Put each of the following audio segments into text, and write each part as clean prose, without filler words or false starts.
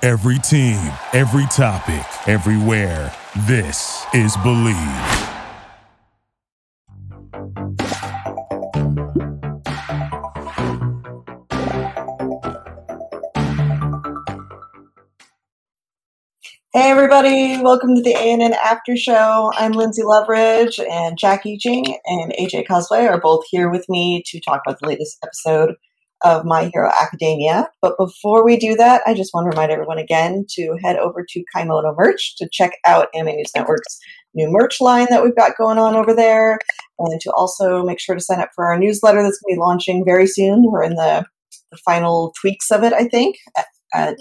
Every team, every topic, everywhere. This is Believe. Hey everybody, welcome to the ANN After Show. I'm Lindsay Loveridge, and Jackie Jing and AJ Cosplay are both here with me to talk about the latest episode of My Hero Academia. But before we do that, I just want to remind everyone again to head over to Kaimono Merch to check out Anime News Network's new merch line that we've got going on over there, and to also make sure to sign up for our newsletter that's going to be launching very soon. We're in the final tweaks of it, I think, at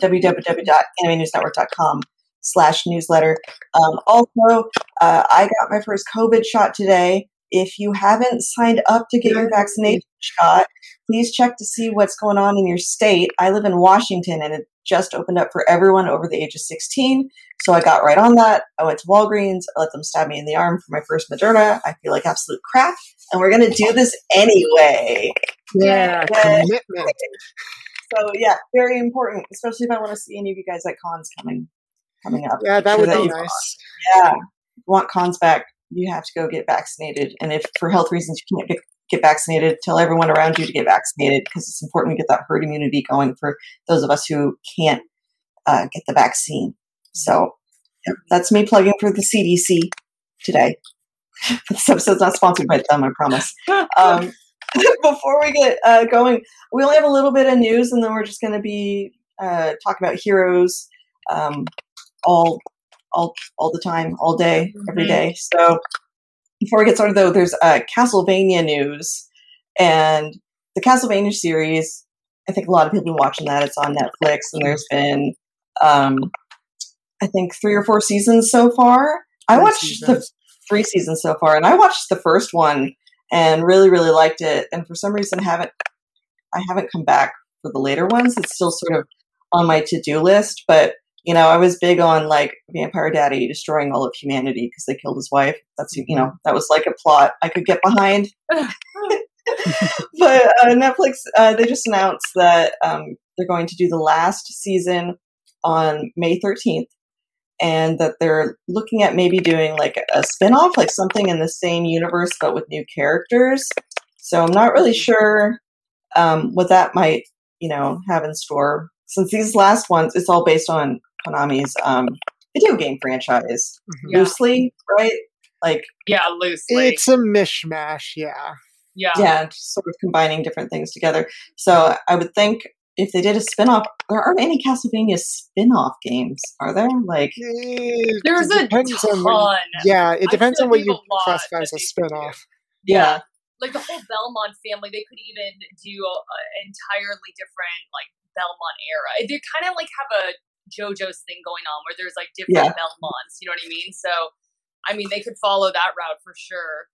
www.animenewsnetwork.com/newsletter. Also, I got my first COVID shot today. If you haven't signed up to get your vaccination shot, please check to see what's going on in your state. I live in Washington, and it just opened up for everyone over the age of 16. So I got right on that. I went to Walgreens. I let them stab me in the arm for my first Moderna. I feel like absolute crap, and we're going to do this anyway. Yeah, commitment. So yeah, very important, especially if I want to see any of you guys at cons coming up. Yeah, that would be nice. Yeah. If you want cons back, you have to go get vaccinated. And if for health reasons you can't get vaccinated, tell everyone around you to get vaccinated, because it's important to get that herd immunity going for those of us who can't get the vaccine. So that's me plugging for the CDC today. This episode's not sponsored by them, I promise. Before we get going, we only have a little bit of news, and then we're just going to be talking about heroes all the time, all day, every day. So before we get started, though, there's Castlevania news, and the Castlevania series. I think a lot of people have been watching that. It's on Netflix, and there's been I think 3 or 4 seasons so far. I watched the 3 seasons so far, and I watched the first one and really, really liked it. And for some reason, I haven't come back for the later ones. It's still sort of on my to-do list, but I was big on like Vampire Daddy destroying all of humanity because they killed his wife. That's that was like a plot I could get behind. But Netflix, they just announced that they're going to do the last season on May 13th, and that they're looking at maybe doing like a spin-off, like something in the same universe but with new characters. So I'm not really sure what that might have in store, since these last ones, it's all based on Konami's video game franchise. Loosely, right? Loosely. It's a mishmash, yeah. Yeah, just sort of combining different things together. So I would think if they did a spin-off, there aren't any Castlevania spin-off games, are there? There's a ton. It depends on what you classify as a spin-off. Yeah. Like the whole Belmont family, they could even do an entirely different Belmont era. They kind of have a JoJo's thing going on where there's different Belmonts, you know what I mean? So, they could follow that route for sure.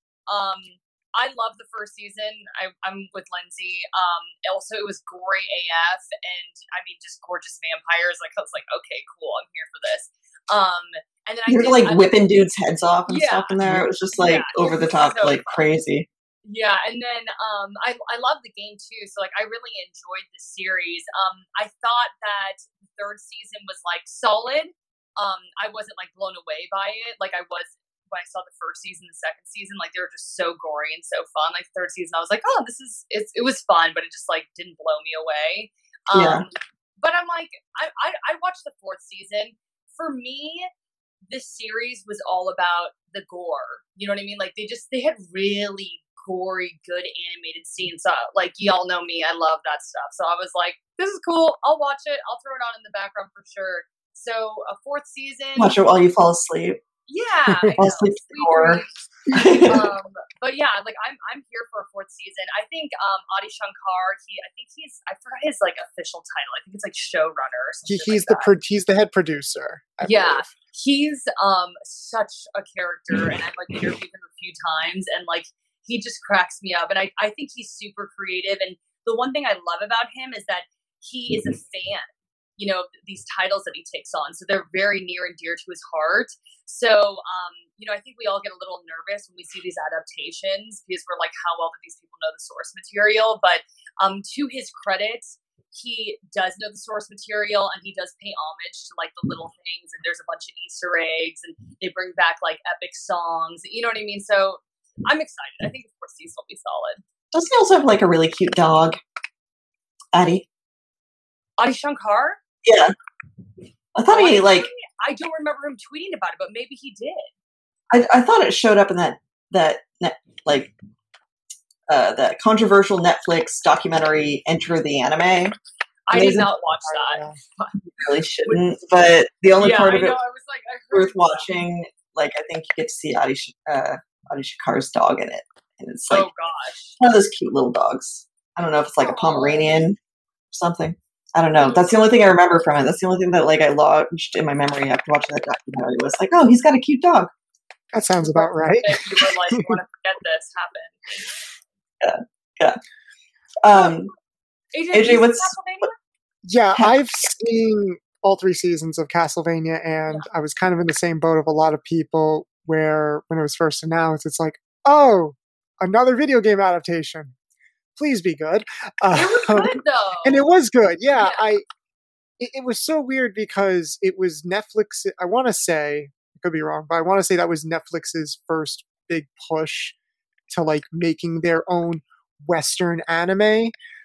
I love the first season. I'm with Lindsay. Also, it was gory AF, and just gorgeous vampires. I was like, okay, cool, I'm here for this. And then you're whipping dudes' heads off and stuff in there. It was just over the top, so crazy. Yeah, and then I love the game too. So I really enjoyed the series. I thought that the third season was solid. I wasn't blown away by it like I was when I saw the first season, the second season. They were just so gory and so fun. Third season, I was like, oh, it was fun, but it just didn't blow me away. But I'm I watched the fourth season. For me, this series was all about the gore. You know what I mean? They had really gory, good animated scenes. Y'all know me, I love that stuff. So I was like, this is cool. I'll watch it. I'll throw it on in the background for sure. So a fourth season. Watch it while you fall asleep. Yeah, fall asleep to horror. But yeah, I'm here for a fourth season. I think Adi Shankar. I forgot his official title. I think it's showrunner or something. He's the head producer. I believe. He's such a character, and I've interviewed him a few times, and he just cracks me up. And I think he's super creative. And the one thing I love about him is that he is a fan, these titles that he takes on. So they're very near and dear to his heart. So, I think we all get a little nervous when we see these adaptations because we're like, how well do these people know the source material? But to his credit, he does know the source material and he does pay homage to like the little things, and there's a bunch of Easter eggs and they bring back like epic songs. You know what I mean? So I'm excited. I think the fourth season will be solid. Doesn't he also have like a really cute dog? Adi Shankar? Yeah. I thought he like. I don't remember him tweeting about it, but maybe he did. I thought it showed up in that controversial Netflix documentary Enter the Anime. I did not watch that. You really shouldn't. But the only part of it I was like, I worth watching. Like I think you get to see Adi Shakar's dog in it, and it's like oh gosh, one of those cute little dogs. I don't know if it's like a Pomeranian or something. I don't know. That's the only thing I remember from it. That's the only thing that like I lodged in my memory after watching that documentary was like, oh, he's got a cute dog. That sounds about right. You were like, you want to forget this happened. Yeah. AJ, what's Yeah, I've seen all 3 seasons of Castlevania, and I was kind of in the same boat of a lot of people where when it was first announced, it's like, oh, another video game adaptation. Please be good. It was good, though. And it was good. Yeah. It was so weird because it was Netflix. I want to say, I could be wrong, but I want to say that was Netflix's first big push to like making their own Western anime.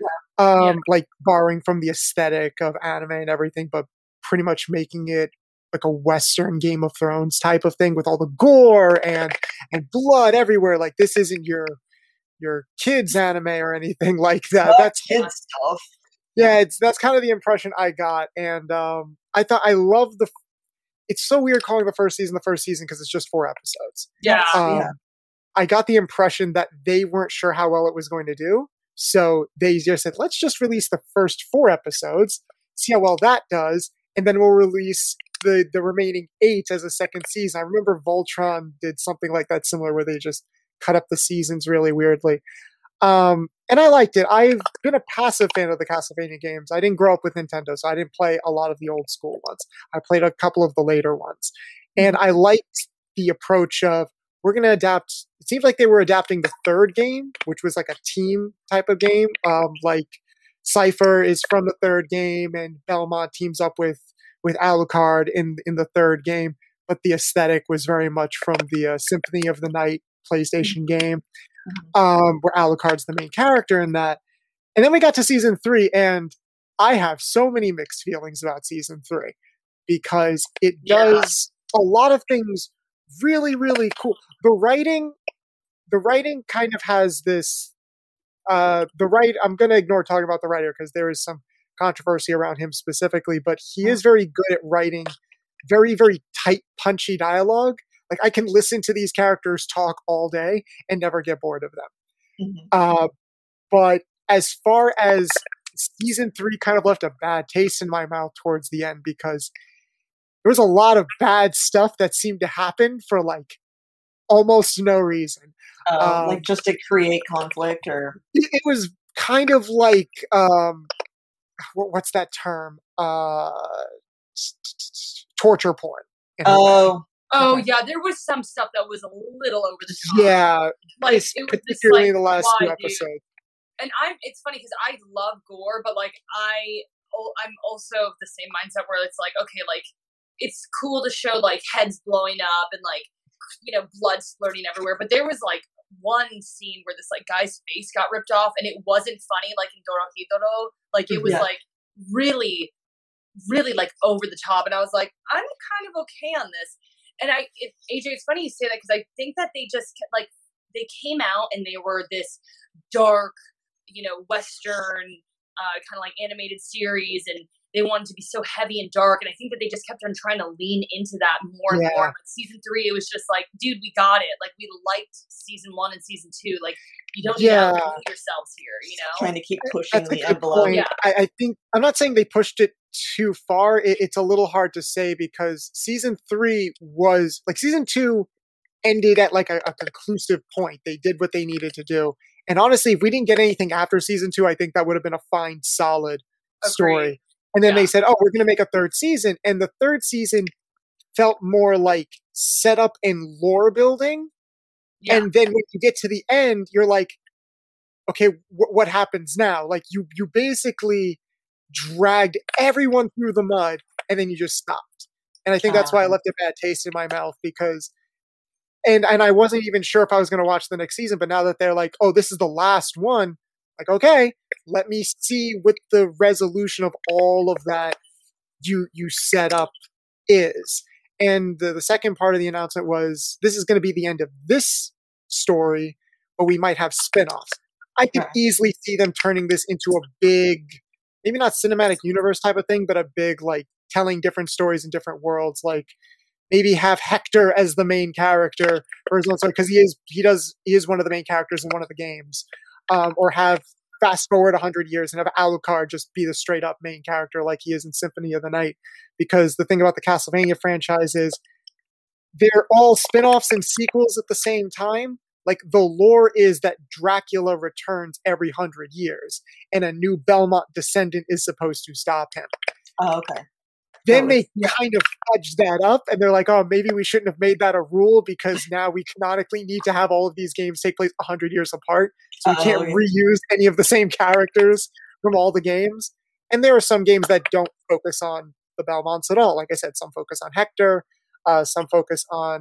Like borrowing from the aesthetic of anime and everything, but pretty much making it like a Western Game of Thrones type of thing with all the gore and blood everywhere. Like this isn't your kids anime or anything like that. That's kids stuff. Yeah, that's kind of the impression I got, and I thought I love it's so weird calling the first season because it's just 4 episodes. Yeah. I got the impression that they weren't sure how well it was going to do, so they just said, let's just release the first 4 episodes, see how well that does, and then we'll release the remaining 8 as a second season. I remember Voltron did something like that similar where they just cut up the seasons really weirdly. And I liked it. I've been a passive fan of the Castlevania games. I didn't grow up with Nintendo, so I didn't play a lot of the old school ones. I played a couple of the later ones. And I liked the approach of, we're going to adapt. It seems like they were adapting the 3rd game, which was like a team type of game. Like Cypher is from the 3rd game, and Belmont teams up with Alucard in the 3rd game. But the aesthetic was very much from the Symphony of the Night PlayStation game, where Alucard's the main character in that. And then we got to season 3, and I have so many mixed feelings about season 3 because it does a lot of things really, really cool. The writing kind of has this. I'm going to ignore talking about the writer because there is some controversy around him specifically, but he is very good at writing very, very tight, punchy dialogue. Like I can listen to these characters talk all day and never get bored of them. But as far as season 3 kind of left a bad taste in my mouth towards the end because there was a lot of bad stuff that seemed to happen for like almost no reason. Like just to create conflict or? It was kind of like, what's that term? Torture porn. Oh yeah, there was some stuff that was a little over the top. Yeah, like it was particularly in the last 2 episodes. And it's funny because I love gore, but like I'm also of the same mindset where it's like, okay, like it's cool to show like heads blowing up and like blood splurting everywhere, but there was like one scene where this like guy's face got ripped off, and it wasn't funny like in Dorohedoro. Like it was like really, really like over the top, and I was like, I'm kind of okay on this. And AJ, it's funny you say that because I think that they just like they came out and they were this dark, Western kind of like animated series, and they wanted to be so heavy and dark. And I think that they just kept on trying to lean into that more and more. But season 3, it was just like, dude, we got it. Like we liked season 1 and season 2. Like you don't need to kill yourselves here, Trying to keep pushing the envelope. Yeah. I think I'm not saying they pushed it too far. It's a little hard to say because season 3 was like season 2 ended at like a conclusive point. They did what they needed to do. And honestly, if we didn't get anything after season 2, I think that would have been a fine, solid story. And then they said, oh, we're going to make a 3rd season. And the 3rd season felt more like setup and lore building. Yeah. And then when you get to the end, you're like, okay, what happens now? Like you basically dragged everyone through the mud, and then you just stopped. And I think that's why I left a bad taste in my mouth, because and I wasn't even sure if I was going to watch the next season, but now that they're like, oh, this is the last one, like, okay, let me see what the resolution of all of that you set up is. And the second part of the announcement was, this is going to be the end of this story, but we might have spin-offs. I could easily see them turning this into a big, maybe not cinematic universe type of thing, but a big, like, telling different stories in different worlds. Like, maybe have Hector as the main character for his own story, because he is one of the main characters in one of the games. Or have fast forward 100 years and have Alucard just be the straight up main character like he is in Symphony of the Night. Because the thing about the Castlevania franchise is they're all spin-offs and sequels at the same time. Like, the lore is that Dracula returns every 100 years, and a new Belmont descendant is supposed to stop him. Oh, okay. Then they kind of fudged that up, and they're like, oh, maybe we shouldn't have made that a rule, because now we canonically need to have all of these games take place 100 years apart, so you can't reuse any of the same characters from all the games. And there are some games that don't focus on the Belmonts at all. Like I said, some focus on Hector, some focus on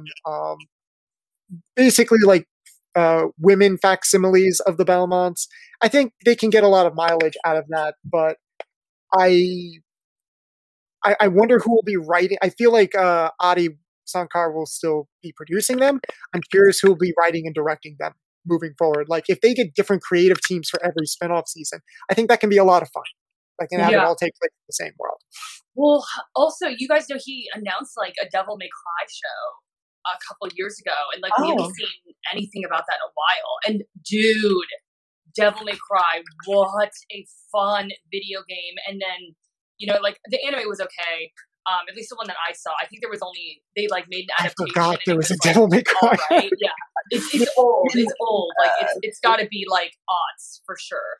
basically like women facsimiles of the Belmonts. I think they can get a lot of mileage out of that, but I wonder who will be writing. I feel like Adi Shankar will still be producing them. I'm curious who will be writing and directing them moving forward. Like, if they get different creative teams for every spinoff season, I think that can be a lot of fun. Like, and have it all take place in the same world. Well, also, you guys know he announced like a Devil May Cry show a couple years ago, and like we haven't seen anything about that in a while. And dude, Devil May Cry, what a fun video game! And then, you know, like, the anime was okay. At least the one that I saw. I think there was only, they like made an adaptation. I forgot there was a Devil May Cry. Right? Yeah, it's old. It's old. Like, it's got to be like aughts for sure.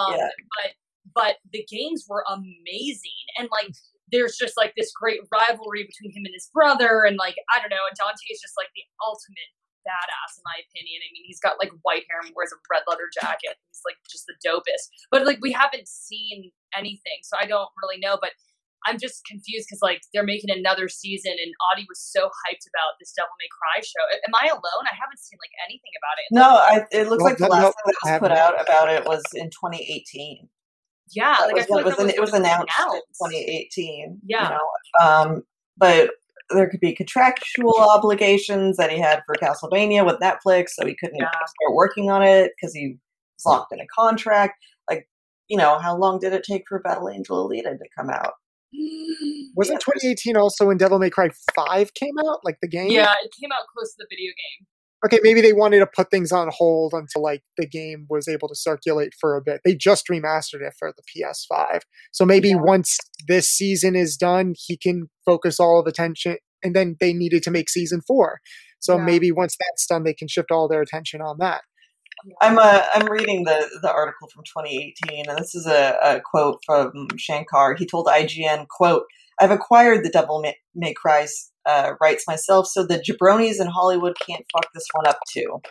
But the games were amazing, and like, there's just like this great rivalry between him and his brother, and like, I don't know. And Dante's just like the ultimate badass in my opinion. I mean, he's got like white hair and wears a red leather jacket. He's like just the dopest. But like, we haven't seen anything, so I don't really know. But I'm just confused because like, they're making another season, and Audie was so hyped about this Devil May Cry show. Am I alone? I haven't seen like anything about it. No, it looks like the last thing that was put out about it was in 2018. Yeah, like, I feel like it was announced in 2018. Yeah, you know? But there could be contractual obligations that he had for Castlevania with Netflix, so he couldn't start working on it because he was locked in a contract. Like, you know, how long did it take for Battle Angel Alita to come out? Wasn't 2018 also when Devil May Cry 5 came out, like the game? Yeah, it came out close to the video game. Okay, maybe they wanted to put things on hold until like the game was able to circulate for a bit. They just remastered it for the PS5. So maybe once this season is done, he can focus all of attention, and then they needed to make season 4. So maybe once that's done, they can shift all their attention on that. I'm reading the article from 2018, and this is a quote from Shankar. He told IGN, quote, "I've acquired the Devil May Cry rights myself, so the jabronis in Hollywood can't fuck this one up too."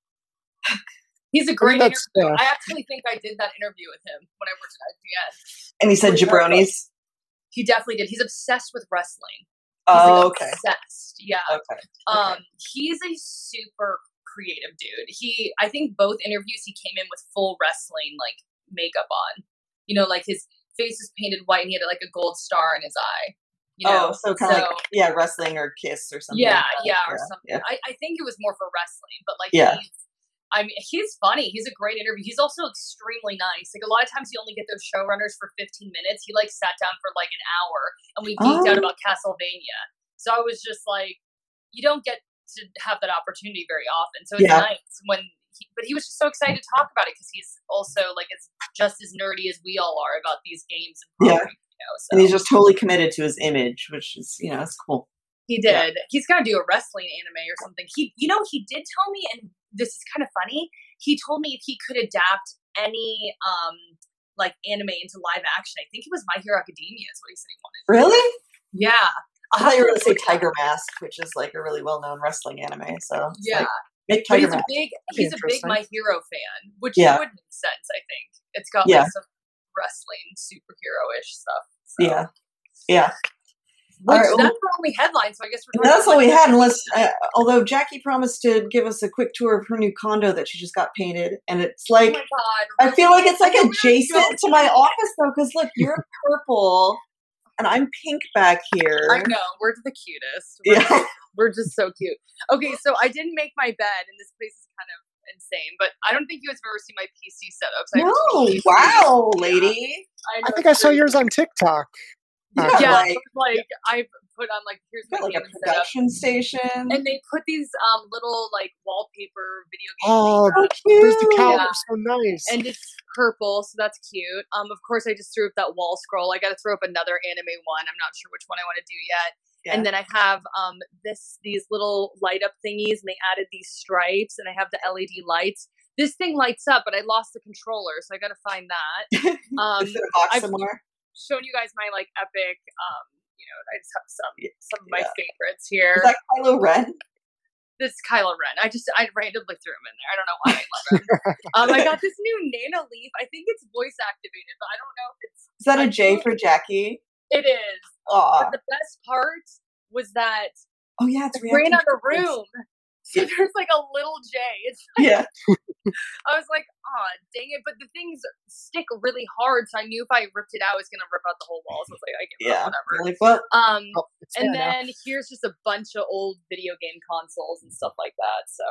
He's a great interview. I actually think I did that interview with him when I worked at IGN. And he said jabronis? He definitely did. He's obsessed with wrestling. Oh, okay. Obsessed. Yeah. Okay. He's a super creative dude. I think both interviews he came in with full wrestling like makeup on. You know, like his face is painted white and he had like a gold star in his eye. You know? So kind of like wrestling or Kiss or something. Yeah, like or something. Yeah. I think it was more for wrestling, but like he's funny. He's a great interview. He's also extremely nice. Like, a lot of times you only get those showrunners for 15 minutes. He like sat down for like an hour and we geeked out about Castlevania. So I was just like, you don't get to have that opportunity very often. So it's nice when but he was just so excited to talk about it because he's also like just as nerdy as we all are about these games and properties, you know, so. And he's just totally committed to his image, which is, you know, it's cool. He did. He's got to do a wrestling anime or something. He did tell me, and this is kind of funny, he told me if he could adapt any like anime into live action, I think it was My Hero Academia is what he said he wanted. Really? Yeah. I thought you were going to say Tiger Mask, which is like a really well-known wrestling anime. So yeah, make Tiger Mask. He's a big My Hero fan, which would make sense. I think it's got like some wrestling superhero-ish stuff. So. Yeah. Which, All right, that's the only headline, so I guess we're that's all we had, unless, although Jackie promised to give us a quick tour of her new condo that she just got painted, and it's like, oh my God, I feel like it's like I know adjacent to my office though, because look, you're purple and I'm pink back here. I know, we're the cutest. We're just so cute. Okay, so I didn't make my bed, and this place is kind of insane, but I don't think you guys have ever seen my PC setups. No, wow, lady. I I think I saw yours on TikTok. Yeah, like I put on here's my like a gaming setup. production station. And they put these little wallpaper video game Oh, things there's the cow. Yeah. So nice. and it's purple, so that's cute. Of course, I just threw up that wall scroll. I got to throw up another anime one. I'm not sure which one I want to do yet. Yeah. And then I have these little light up thingies, and they added these stripes, and I have the LED lights. This thing lights up, but I lost the controller, so I got to find that. Is it a box I've somewhere? shown you guys my epic. I just have some of my favorites here. Is that Kylo Ren? This Kylo Ren. I randomly threw him in there. I don't know why I love him. I got this new Nana Leaf. I think it's voice activated, but I don't know if it's. Is that a J for Jackie? It is. Aw. But the best part was that Oh yeah, it's I ran out of reacting. room. So there's a little J. It's Yeah. I was like, oh, dang it. But the things stick really hard, so I knew if I ripped it out, it was going to rip out the whole wall. So I was like, I give up, whatever. Like what? And then here's just a bunch of old video game consoles and stuff like that. So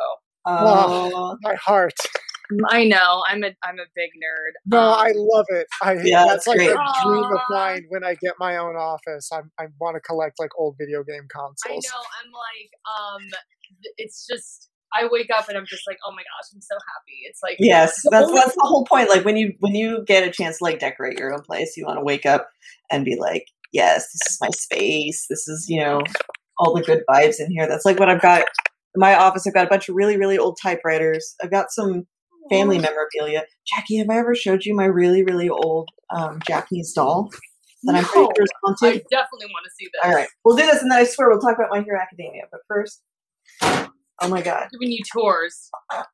my heart. I know I'm a big nerd. No, I love it. That's like great. a dream of mine when I get my own office. I want to collect old video game consoles. I know. I'm it's just. I wake up and I'm just like, oh my gosh, I'm so happy. It's like yes, that's the whole point. Like when you get a chance to decorate your own place, you want to wake up and be like, yes, this is my space. This is all the good vibes in here. That's like what I've got in my office. I've got a bunch of really really old typewriters. I've got some family memorabilia. Jackie, have I ever showed you my really really old Japanese doll that I'm pretty sure is haunted? I definitely want to see this. All right, we'll do this, and then I swear we'll talk about My Hero Academia. But first. Oh my God. Giving you tours.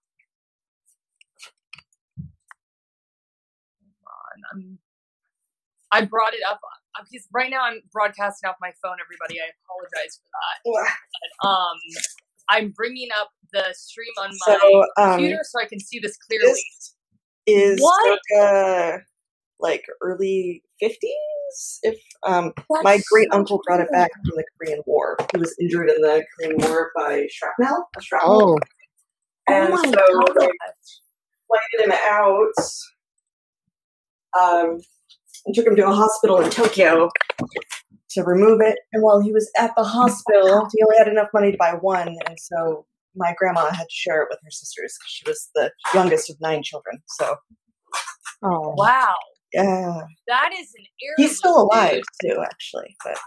I brought it up because right now I'm broadcasting off my phone, everybody. I apologize for that. But, I'm bringing up the stream on my computer so I can see this clearly. This is circa early 50s. If my great uncle brought it back from the Korean War. He was injured in the Korean War by shrapnel. Oh. And so they flighted him out and took him to a hospital in Tokyo to remove it. And while he was at the hospital, he only had enough money to buy one. And so my grandma had to share it with her sisters because she was the youngest of 9 children. So. Oh. Wow. Yeah. That is an heirloom. He's still alive, too, actually. But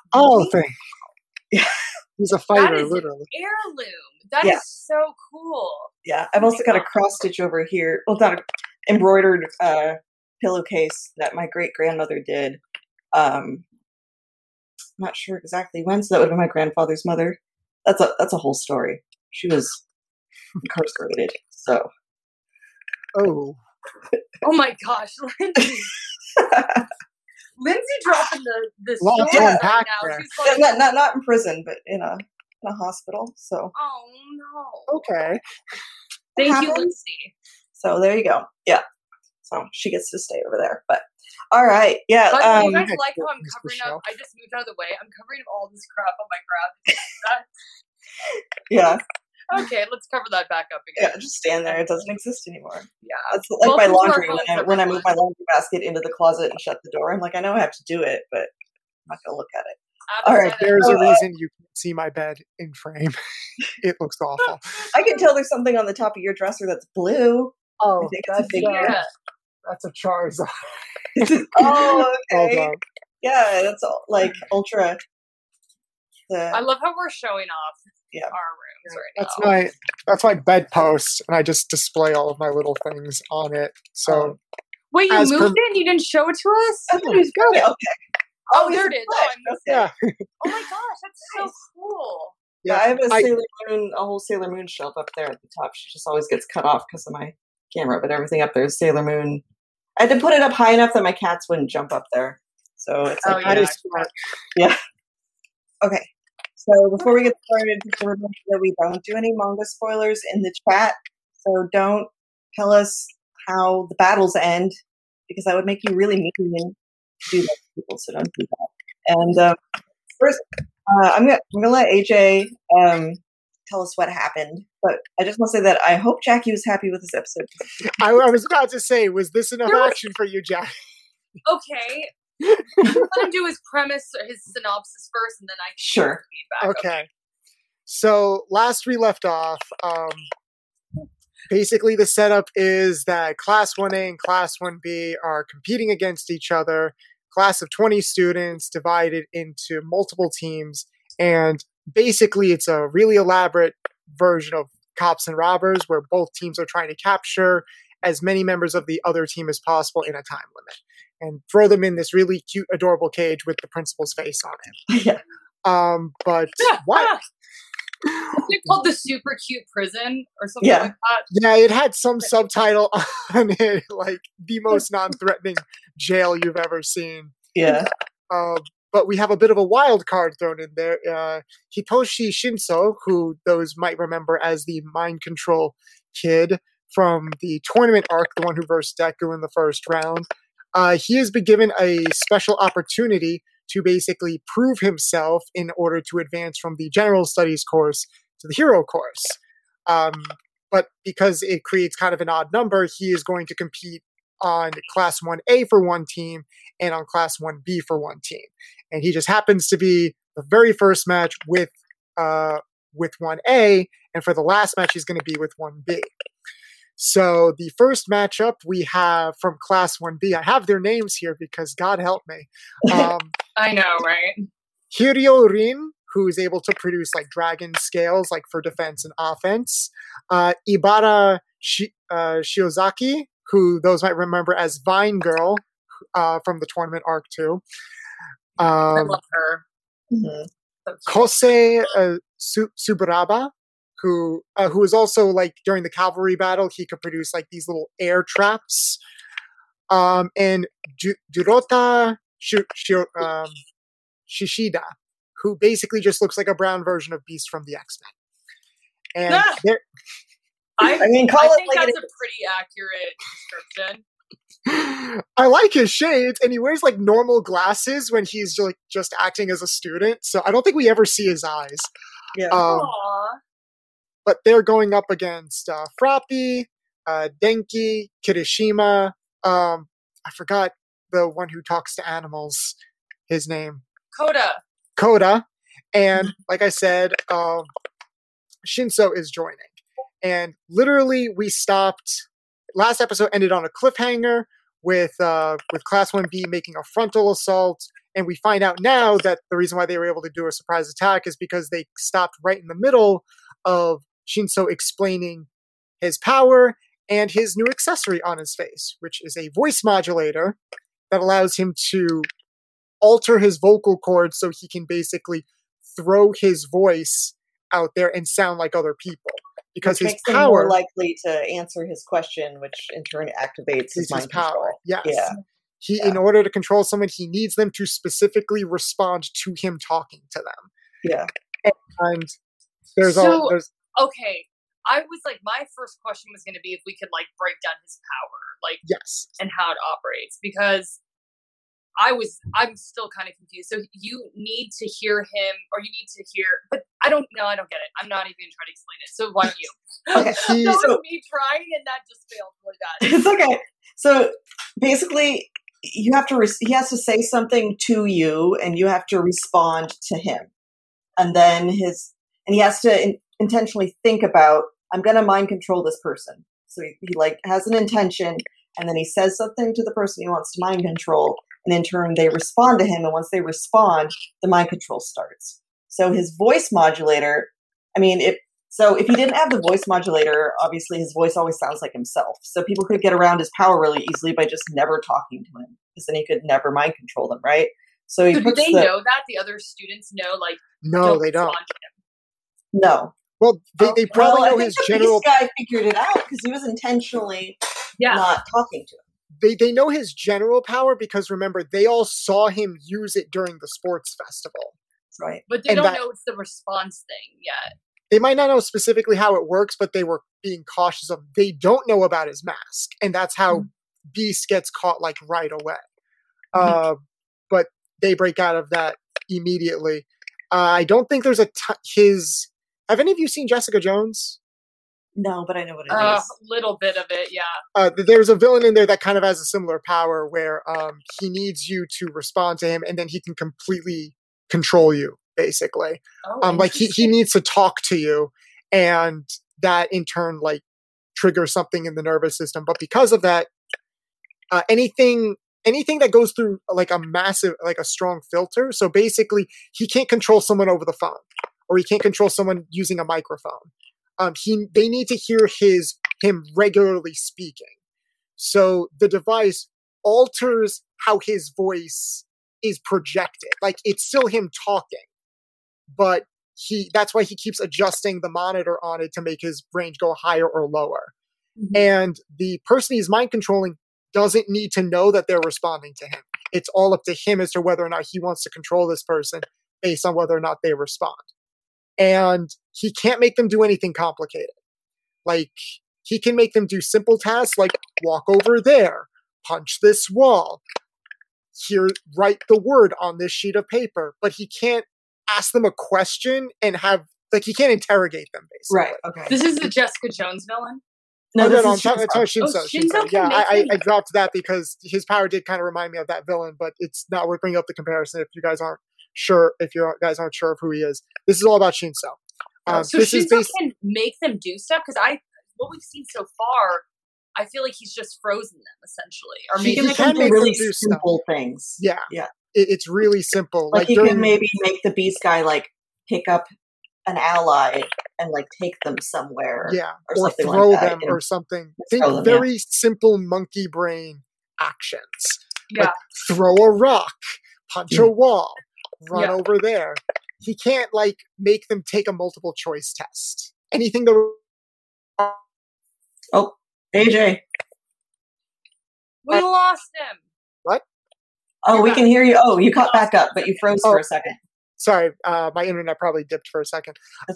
Yeah. He's a fighter, literally. An heirloom. That is so cool. Yeah. I've also got a cross stitch over here. Well, not an embroidered pillowcase that my great grandmother did. I'm not sure exactly when, so that would have been my grandfather's mother. That's a whole story. She was incarcerated, so. Oh. Oh my gosh, Lindsay. Lindsay dropping the Lot story right unpack now. there. She's like, not in prison, but in a hospital. So. oh no. Okay. Thank you, Lindsay. So there you go. Yeah. So she gets to stay over there. But all right. Yeah. But you guys like how I'm covering up? I just moved out of the way. I'm covering up all this crap on my grab. Yeah. Okay, let's cover that back up again. Yeah, just stand there. It doesn't exist anymore. Yeah. It's like my laundry. When I move everyone. my laundry basket into the closet and shut the door, I'm like, I know I have to do it, but I'm not going to look at it. All right, There's a reason you can't see my bed in frame. It looks awful. I can tell there's something on the top of your dresser that's blue. Oh, I think it's a figure. That's a Charizard. Oh, okay. Hold on. Yeah, that's all, ultra. I love how we're showing off Yeah. our rooms right now. That's my bedpost, and I just display all of my little things on it. So wait, you moved it and you didn't show it to us? I thought it was good. Okay. Oh, there it is. Oh, I missed it. yeah. Oh my gosh, that's so cool. Yeah, I have a whole Sailor Moon shelf up there at the top. She just always gets cut off because of my camera, but everything up there is Sailor Moon. I had to put it up high enough that my cats wouldn't jump up there. So it's like, That is smart. yeah. Okay. So before we get started, just remember that we don't do any manga spoilers in the chat. So don't tell us how the battles end, because that would make you really mean to do that to people. So don't do that. And first, I'm gonna let AJ tell us what happened. But I just want to say that I hope Jackie was happy with this episode. I was about to say, was this enough action for you, Jack? Okay. Let him do his premise, his synopsis first, and then I can Sure. feedback. Okay. So last we left off, basically the setup is that Class 1A and Class 1B are competing against each other. Class of 20 students divided into multiple teams, and basically it's a really elaborate version of Cops and Robbers where both teams are trying to capture as many members of the other team as possible in a time limit and throw them in this really cute, adorable cage with the principal's face on it. Yeah. But what? It's called the Super Cute Prison or something Yeah. like that. Yeah, it had some subtitle on it, like the most non-threatening jail you've ever seen. Yeah. But we have a bit of a wild card thrown in there. Hitoshi Shinso, who those might remember as the mind control kid from the tournament arc, the one who versed Deku in the first round, he has been given a special opportunity to basically prove himself in order to advance from the general studies course to the hero course. But because it creates kind of an odd number, he is going to compete on Class 1A for one team and on Class 1B for one team. And he just happens to be the very first match with 1A, and for the last match he's going to be with 1B. So the first matchup we have from Class 1B, I have their names here because God help me. I know, right? Hiryo Rin, who is able to produce like dragon scales like for defense and offense. Ibara Shiozaki, who those might remember as Vine Girl from the tournament arc too. I love her. Mhm. Kosei Suburaba, who is also like during the cavalry battle, he could produce like these little air traps. And Jurota Shishida, who basically just looks like a brown version of Beast from the X-Men. And I mean, I call it think like that's it a pretty accurate description. I like his shades, and he wears like normal glasses when he's like just acting as a student. So I don't think we ever see his eyes. Yeah. Aww. But they're going up against Frappi, Denki, Kirishima. I forgot the one who talks to animals. His name. Koda. And like I said, Shinso is joining. And literally we stopped. Last episode ended on a cliffhanger with Class 1B making a frontal assault. And we find out now that the reason why they were able to do a surprise attack is because they stopped right in the middle of Shinso explaining his power and his new accessory on his face, which is a voice modulator that allows him to alter his vocal cords so he can basically throw his voice out there and sound like other people. Because which his makes him power more likely to answer his question, which in turn activates his mind power. control. Yes. Yeah. In order to control someone, he needs them to specifically respond to him talking to them. Yeah. And there's Okay, I was like, my first question was going to be if we could like break down his power, like yes, and how it operates, because I'm still kind of confused. So you need to hear him, or you need to hear, but I don't get it. I'm not even going to try to explain it. So why don't you? Okay. That was me trying, and that just failed really bad. It's okay. So basically, you have to. He has to say something to you, and you have to respond to him. And then he has to intentionally think about, I'm going to mind control this person. So he like has an intention, and then he says something to the person he wants to mind control, and in turn they respond to him. And once they respond, the mind control starts. So his voice modulator. I mean, if he didn't have the voice modulator, obviously his voice always sounds like himself. So people could get around his power really easily by just never talking to him, because then he could never mind control them, right? So he do they know that? The other students know? Like, no, they don't. No. Well, they probably know his general. This guy figured it out because he was intentionally not talking to him. they know his general power because remember, they all saw him use it during the sports festival. Right. But they don't know it's the response thing yet. They might not know specifically how it works, but they were being cautious of. They don't know about his mask, and that's how Beast gets caught like right away. But they break out of that immediately. I don't think there's his. Have any of you seen Jessica Jones? No, but I know what it is. A little bit of it, yeah. There's a villain in there that kind of has a similar power where he needs you to respond to him, and then he can completely control you, basically. Like he needs to talk to you, and that in turn like triggers something in the nervous system. But because of that, anything that goes through like a strong filter. So basically, he can't control someone over the phone, or he can't control someone using a microphone. They need to hear him regularly speaking. So the device alters how his voice is projected. Like it's still him talking, but that's why he keeps adjusting the monitor on it to make his range go higher or lower. And the person he's mind controlling doesn't need to know that they're responding to him. It's all up to him as to whether or not he wants to control this person based on whether or not they respond. And he can't make them do anything complicated. Like, he can make them do simple tasks like walk over there, punch this wall, here, write the word on this sheet of paper. But he can't ask them a question and he can't interrogate them, basically. Right, okay. This is the Jessica Jones villain? No, this I'm is talking Shinso. Shinso. Yeah, I dropped that because his power did kind of remind me of that villain, but it's not worth bringing up the comparison if you guys aren't sure of who he is. This is all about Shinso. So Shinso can make them do stuff? Because what we've seen so far, I feel like he's just frozen them, essentially. Or He maybe can make really simple things. Yeah. It's really simple. Like he can maybe make the Beast guy like pick up an ally and like take them somewhere. Yeah. Or throw like them or something. Think very simple monkey brain actions. Yeah. Like throw a rock, punch a wall, run over there. He can't like make them take a multiple choice test. Anything to Oh, AJ. We lost him. What? Oh, we can hear you. Oh, you caught back up, but you froze for a second. Sorry, my internet probably dipped for a second.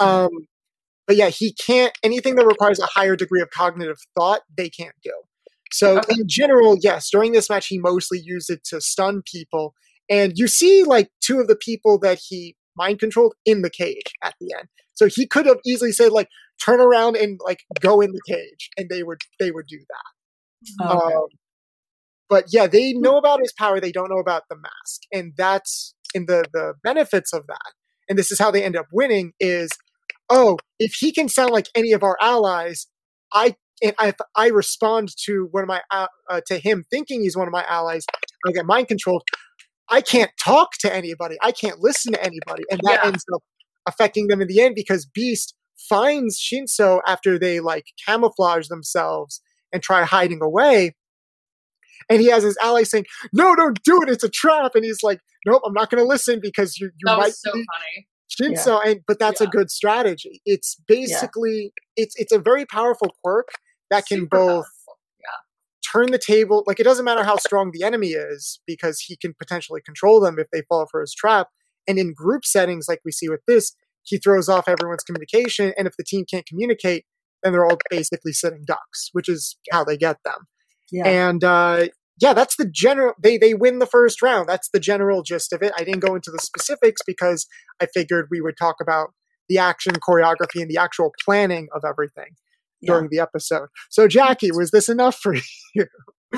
But yeah, he can't, anything that requires a higher degree of cognitive thought, they can't do. So in general, yes, during this match, he mostly used it to stun people. And you see like two of the people that he mind controlled in the cage at the end. So he could have easily said like, turn around and like go in the cage, and they would do that. Okay. But yeah, they know about his power. They don't know about the mask. And that's in the benefits of that. And this is how they end up winning is, if he can sound like any of our allies, if I respond to one of my to him thinking he's one of my allies, I get mind controlled. I can't talk to anybody. I can't listen to anybody. And that ends up affecting them in the end because Beast finds Shinso after they like camouflage themselves and try hiding away. And he has his ally saying, "No, don't do it. It's a trap." And he's like, "Nope, I'm not going to listen because you that might was so be funny. Shinso." But that's a good strategy. It's basically it's a very powerful quirk that can both turn the table. Like, it doesn't matter how strong the enemy is because he can potentially control them if they fall for his trap. And in group settings, like we see with this, he throws off everyone's communication. And if the team can't communicate, then they're all basically sitting ducks, which is how they get them. Yeah. And that's the general. They win the first round. That's the general gist of it. I didn't go into the specifics because I figured we would talk about the action, choreography, and the actual planning of everything during the episode. So, Jackie, was this enough for you?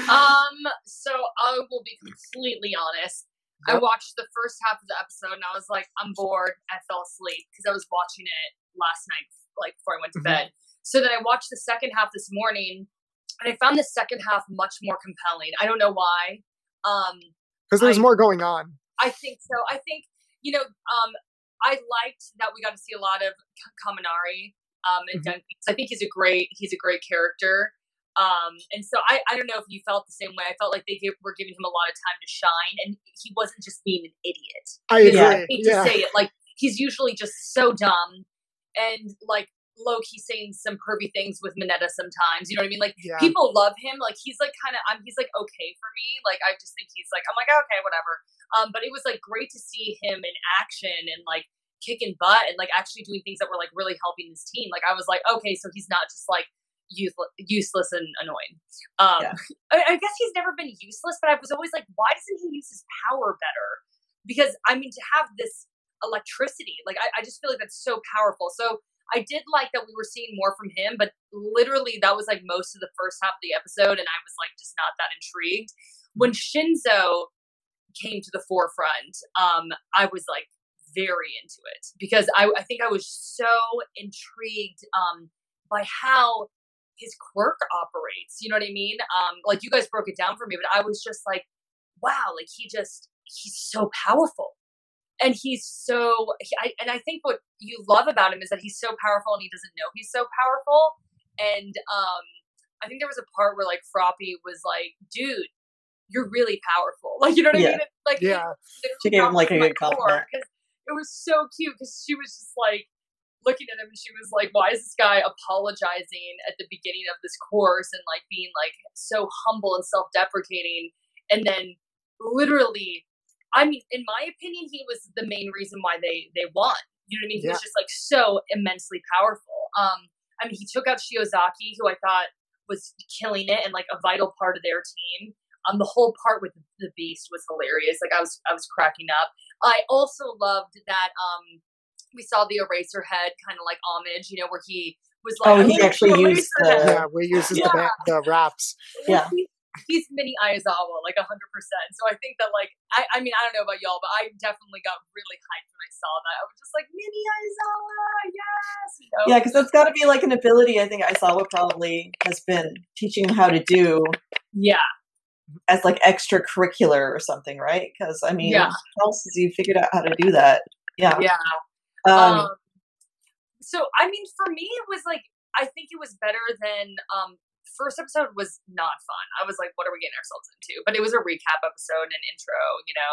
So I will be completely honest. Yep. I watched the first half of the episode and I was like, I'm bored. I fell asleep because I was watching it last night, like before I went to bed. So then I watched the second half this morning, and I found the second half much more compelling. I don't know why. Because there's more going on. I think so. I think, I liked that we got to see a lot of Kaminari and Denki. I think he's a great character. And so I don't know if you felt the same way. I felt like were giving him a lot of time to shine, and he wasn't just being an idiot. I agree. I hate to say it. Like, he's usually just so dumb, and like low-key saying some pervy things with Mineta sometimes. You know what I mean? Like, Yeah. people love him. Like, he's like he's like okay for me. Like, I just think he's like, I'm like, okay, whatever. But it was like great to see him in action and like kicking butt and like actually doing things that were like really helping his team. Like, I was like, okay, so he's not just like useless and annoying. I guess he's never been useless, but I was always like, why doesn't he use his power better? Because I mean, to have this electricity, like I just feel like that's so powerful. So I did like that we were seeing more from him, but literally that was like most of the first half of the episode, and I was like just not that intrigued. When Shinzo came to the forefront, I was like very into it because I think I was so intrigued by how his quirk operates. You know what I mean? Like, you guys broke it down for me, but I was just like, wow, like he's so powerful. And I think what you love about him is that he's so powerful and he doesn't know he's so powerful. And I think there was a part where like Froppy was like, dude, you're really powerful. Like, you know what I mean? Like, she gave him like a good compliment. Because it was so cute because she was just like looking at him and she was like, why is this guy apologizing at the beginning of this course and like being like so humble and self-deprecating? And then literally, I mean, in my opinion, he was the main reason why they won. You know what I mean? He was just like so immensely powerful. I mean, he took out Shiozaki, who I thought was killing it and like a vital part of their team. The whole part with the Beast was hilarious. Like, I was cracking up. I also loved that we saw the Eraserhead kind of like homage, you know, where he was like, he actually used where he uses the raps. Yeah. He's mini Aizawa, like 100%. So I think that, like, I mean, I don't know about y'all, but I definitely got really hyped when I saw that. I was just like, mini Aizawa, yes! You know? Yeah, because that's got to be like an ability I think Aizawa probably has been teaching him how to do. Yeah. As like extracurricular or something, right? Because I mean, how else has he figured out how to do that? Yeah. Yeah. So, I mean, for me, it was like, I think it was better than, first episode was not fun. I was like, what are we getting ourselves into? But it was a recap episode and intro, you know?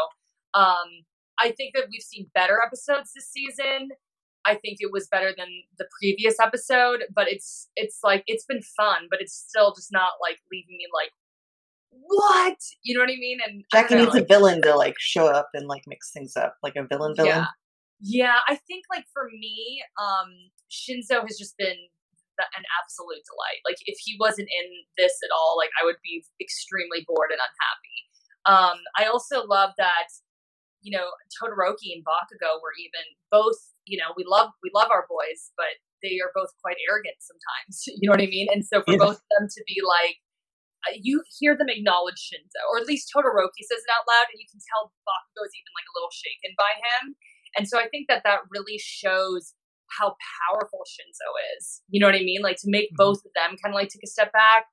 I think that we've seen better episodes this season. I think it was better than the previous episode, but it's like, it's been fun, but it's still just not like leaving me like, what? You know what I mean? And Jackie needs a villain to like show up and like mix things up, like a villain. Yeah, I think like for me, Shinzo has just been an absolute delight. Like, if he wasn't in this at all, like, I would be extremely bored and unhappy. I also love that, you know, Todoroki and Bakugo were even both, you know, we love our boys, but they are both quite arrogant sometimes. You know what I mean? And so for both of them to be like, you hear them acknowledge Shinzo, or at least Todoroki says it out loud, and you can tell Bakugo's even like a little shaken by him. And so I think that really shows how powerful Shinzo is. You know what I mean? Like, to make both of them kind of like take a step back.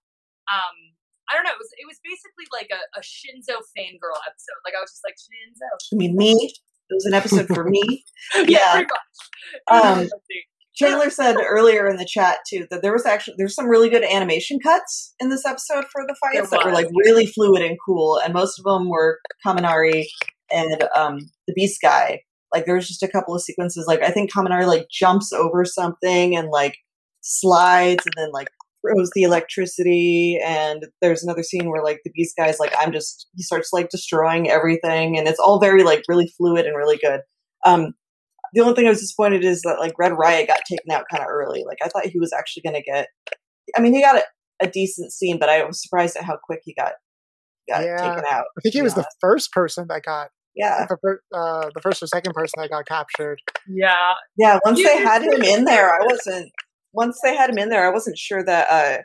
I don't know. It was basically like a Shinzo fangirl episode. Like, I was just like, Shinzo. You mean me? It was an episode for me. Yeah, pretty much. Chandler said earlier in the chat too that there's some really good animation cuts in this episode for the fights that were like really fluid and cool, and most of them were Kaminari and the Beast guy. Like, there was just a couple of sequences, like I think Kaminari like jumps over something and like slides and then like throws the electricity, and there's another scene where like the Beast guy's like, he starts like destroying everything, and it's all very like really fluid and really good. The only thing I was disappointed is that like Red Riot got taken out kind of early. Like, I thought he was actually going to get, I mean, he got a decent scene, but I was surprised at how quick he got taken out. I think he was the first person that got, the first or second person that got captured. Yeah. Once they had him in there, I wasn't sure that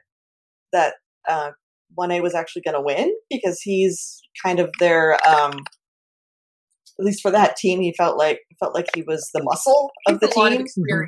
1A was actually going to win, because he's kind of their, at least for that team, he felt like he was the muscle of the team.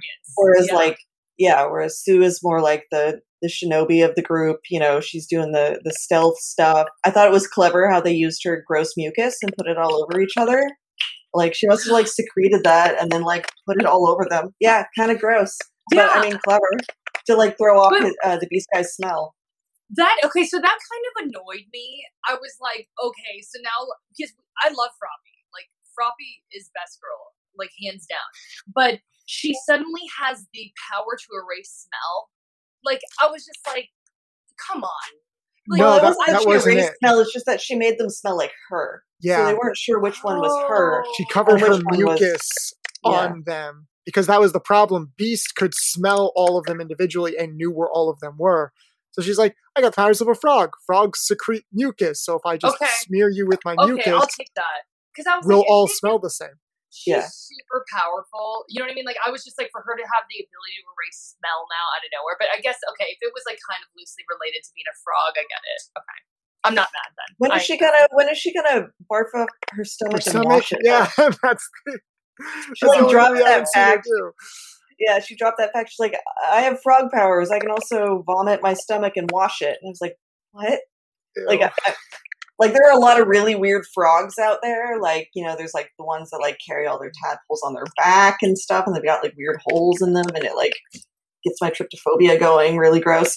Whereas Sue is more like the shinobi of the group. You know, she's doing the stealth stuff. I thought it was clever how they used her gross mucus and put it all over each other. Like, she must have like secreted that and then like put it all over them. Yeah, kind of gross. Yeah. But I mean, clever to like throw off the Beast guy's smell. So that kind of annoyed me. I was like, okay, so now, because I love Froppy. Like, Froppy is best girl, like, hands down. But she suddenly has the power to erase smell. Like, I was just like, come on. Like, No, well, it that- wasn't that that she wasn't erased it. smell. It's just that she made them smell like her. So Yeah. they weren't sure which one was her. She covered And which her one was- mucus Yeah. on them because that was the problem. Beast could smell all of them individually and knew where all of them were. So she's like, I got powers of a frog. Frogs secrete mucus. So if I just Okay. smear you with my okay, mucus, I'll take that. Because I was we'll like, all if smell the same. she's Yeah. super powerful. You know what I mean? Like, I was just like, for her to have the ability to erase smell now out of nowhere. But I guess, okay, if it was like kind of loosely related to being a frog, I get it. Okay. I'm not mad then. When is she gonna barf up her stomach Her and stomach, wash it? yeah, that's She like the only dropped thing I that haven't seen her fact. do. Yeah, she dropped that fact. She's like, I have frog powers. I can also vomit my stomach and wash it. And I was like, what? Like, Ew. like there are a lot of really weird frogs out there. Like, you know, there's like the ones that like carry all their tadpoles on their back and stuff, and they've got like weird holes in them, and it like gets my tryptophobia going. Really gross.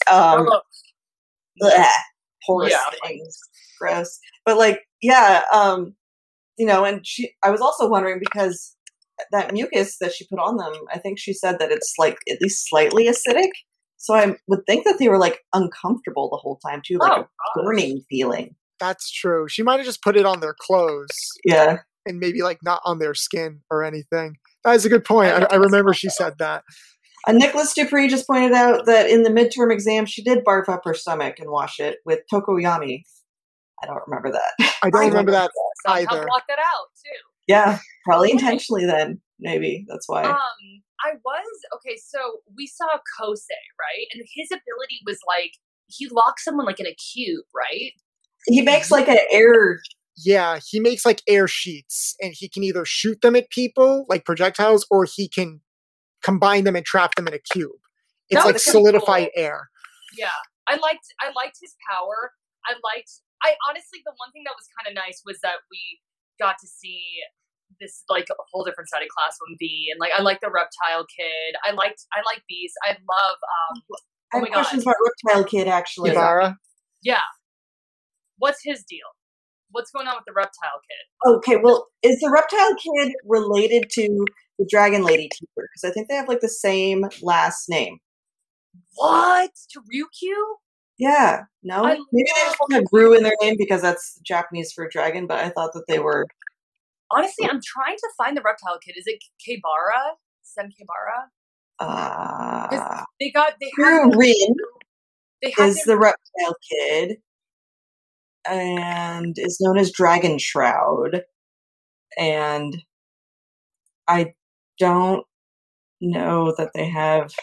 Bleh, porous Yeah. things, gross. But like, yeah, you know, and I was also wondering because that mucus that she put on them, I think she said that it's like at least slightly acidic. So I would think that they were like uncomfortable the whole time too, like a burning feeling. That's true. She might have just put it on their clothes Yeah. and maybe like not on their skin or anything. That is a good point. I remember she said that. Nicholas Dupree just pointed out that in the midterm exam, she did barf up her stomach and wash it with tokoyami. I don't remember that. I don't remember that Somehow either. block that out too. Yeah, probably intentionally then. Maybe that's why. Okay, so we saw Kosei, right? And his ability was like, he locks someone like in a cube, right? He makes like an air. Yeah, he makes like air sheets and he can either shoot them at people like projectiles or he can combine them and trap them in a cube. It's That like was pretty solidified cool. air. Yeah. I liked his power. I honestly, the one thing that was kind of nice was that we got to see this like a whole different side of Class 1B, and like I like the reptile kid. I like Beast. I love I have questions about Reptile Kid actually. Yubara. yeah. What's his deal? What's going on with the reptile kid? Okay, well, is the Reptile Kid related to the Dragon Lady teacher? Because I think they have like the same last name. What? To Ryukyu? Yeah, no? I Maybe they love- just want to Gru in their name because that's Japanese for dragon, but I thought that they were. Honestly, I'm trying to find the reptile kid. Is it Kebara? Sem Kebara? They have Rin they have is the Reptile Kid and is known as Dragon Shroud. And I don't know that they have.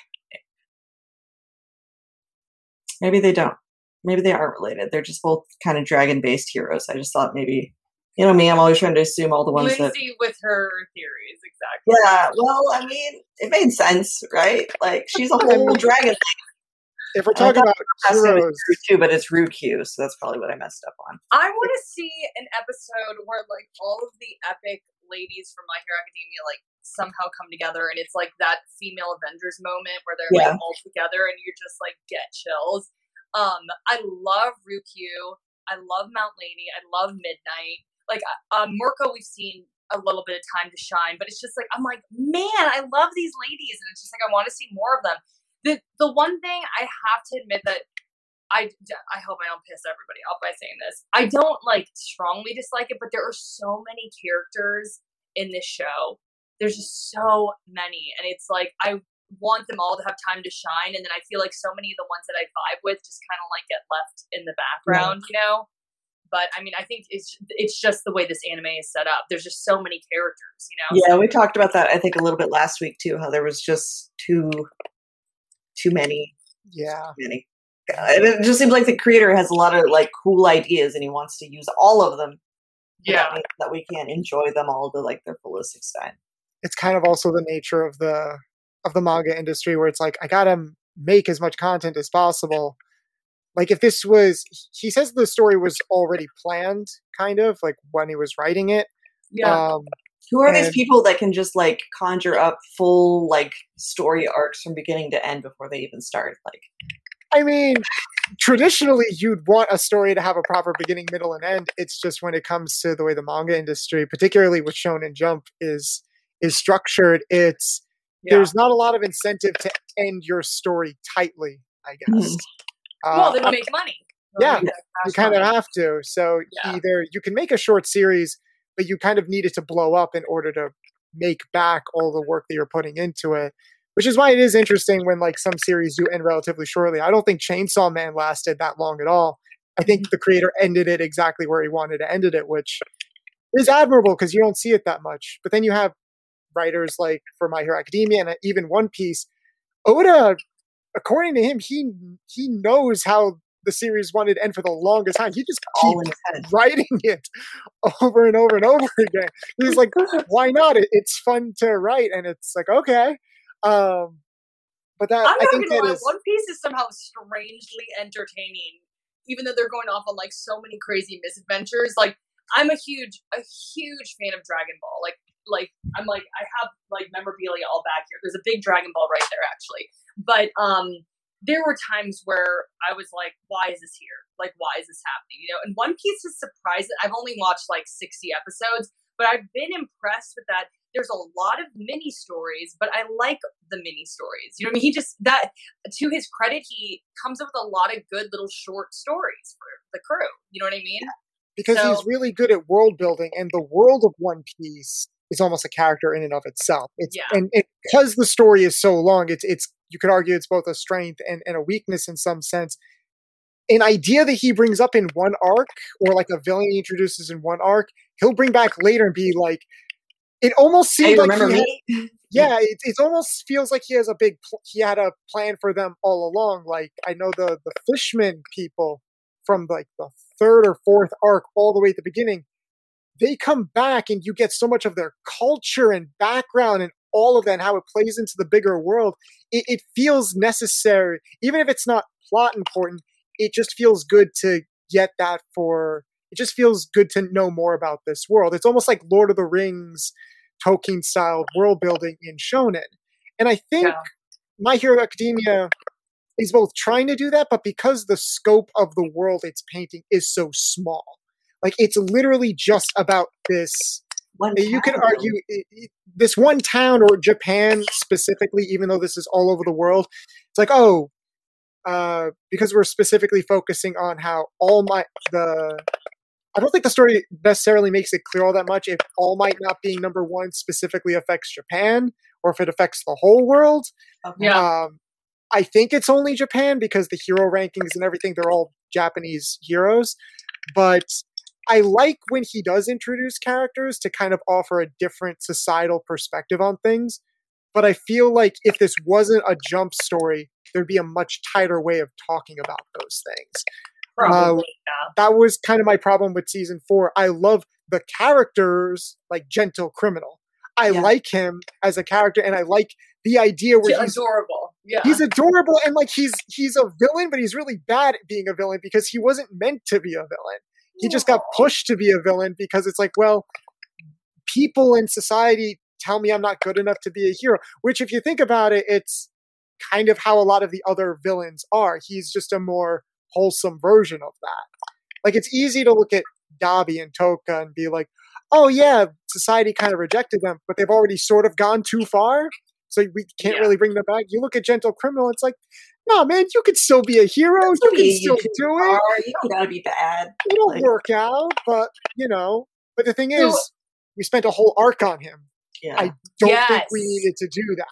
Maybe they don't. Maybe they aren't related. They're just both kind of dragon-based heroes. I just thought maybe, you know me, I'm always trying to assume all the ones that. Lindsay with her theories, exactly. Yeah, well, I mean, it made sense, right? Like, she's a whole dragon. If we're talking about That's heroes, too, but it's Ryukyu, so that's probably what I messed up on. I want to see an episode where like all of the epic ladies from My Hero Academia like somehow come together, and it's like that female Avengers moment where they're like all together, and you just like get chills. I love Ryukyu. I love Mount Lady. I love Midnight. Like Murko, we've seen a little bit of time to shine, but it's just like I'm like, man, I love these ladies, and it's just like I want to see more of them. The one thing I have to admit that I hope I don't piss everybody off by saying this. I don't like strongly dislike it, but there are so many characters in this show. There's just so many, and it's like I want them all to have time to shine, and then I feel like so many of the ones that I vibe with just kind of like get left in the background, you know. But I mean, I think it's just the way this anime is set up. There's just so many characters, you know. Yeah, we talked about that I think a little bit last week too. How there was just too many. yeah. Many. It just seems like the creator has a lot of like cool ideas, and he wants to use all of them. Yeah. That we can enjoy them all to like their fullest extent. It's kind of also the nature of the manga industry where it's like I gotta make as much content as possible. Like if this was, he says the story was already planned, kind of like when he was writing it. Yeah. Who are these people that can just like conjure up full like story arcs from beginning to end before they even start? Like, I mean, traditionally you'd want a story to have a proper beginning, middle, and end. It's just when it comes to the way the manga industry, particularly with Shonen Jump, is structured, it's there's not a lot of incentive to end your story tightly, I guess. Well, then make money. Yeah, you kind of have to. So either you can make a short series, but you kind of need it to blow up in order to make back all the work that you're putting into it. Which is why it is interesting when like some series do end relatively shortly. I don't think Chainsaw Man lasted that long at all. I think the creator ended it exactly where he wanted to end it, which is admirable because you don't see it that much. But then you have writers like for My Hero Academia and even One Piece. Oda, according to him, he knows how the series wanted to end for the longest time. He just keeps writing it over and over and over again. He's like, why not? It's fun to write, and it's like, okay. But that I think that is One Piece is somehow strangely entertaining, even though they're going off on like so many crazy misadventures. Like I'm a huge fan of Dragon Ball. Like I'm like I have like memorabilia all back here. There's a big Dragon Ball right there actually. But there were times where I was like, why is this here? Like, why is this happening? You know, and One Piece is surprising. I've only watched like 60 episodes, but I've been impressed with that. There's a lot of mini stories, but I like the mini stories. You know what I mean? He just, that, to his credit, he comes up with a lot of good little short stories for the crew. You know what I mean? Because he's really good at world building, and the world of One Piece is almost a character in and of itself. And because the story is so long, it's you could argue it's both a strength and a weakness in some sense. An idea that he brings up in one arc, or like a villain he introduces in one arc, he'll bring back later and be like, it almost seems like it almost feels like he has he had a plan for them all along. Like I know the Fishman people from like the third or fourth arc all the way at the beginning, they come back and you get so much of their culture and background and all of that and how it plays into the bigger world. It feels necessary, even if it's not plot important. It just feels good to get that it just feels good to know more about this world. It's almost like Lord of the Rings, Tolkien-style world building in shonen. And I think My Hero Academia is both trying to do that, but because the scope of the world it's painting is so small. Like, it's literally just about this. You could argue this one town, or Japan specifically, even though this is all over the world. It's like, because we're specifically focusing on how I don't think the story necessarily makes it clear all that much if All Might not being number one specifically affects Japan, or if it affects the whole world. Okay. I think it's only Japan because the hero rankings and everything, they're all Japanese heroes. But I like when he does introduce characters to kind of offer a different societal perspective on things. But I feel like if this wasn't a Jump story, there'd be a much tighter way of talking about those things. Probably, That was kind of my problem with season 4. I love the characters, like Gentle Criminal. I like him as a character, and I like the idea where he's adorable. Yeah, he's adorable, and like he's a villain, but he's really bad at being a villain because he wasn't meant to be a villain. He just got pushed to be a villain because it's like, well, people in society tell me I'm not good enough to be a hero. Which, if you think about it, it's kind of how a lot of the other villains are. He's just a more wholesome version of that. Like, it's easy to look at Dabi and Toka and be like, oh yeah, society kind of rejected them, but they've already sort of gone too far, so we can't really bring them back. You look at Gentle Criminal, it's like, no man, you could still be a hero, you can still do it. You don't gotta be bad. It'll work out, but but the thing is, we spent a whole arc on him. I don't think we needed to do that.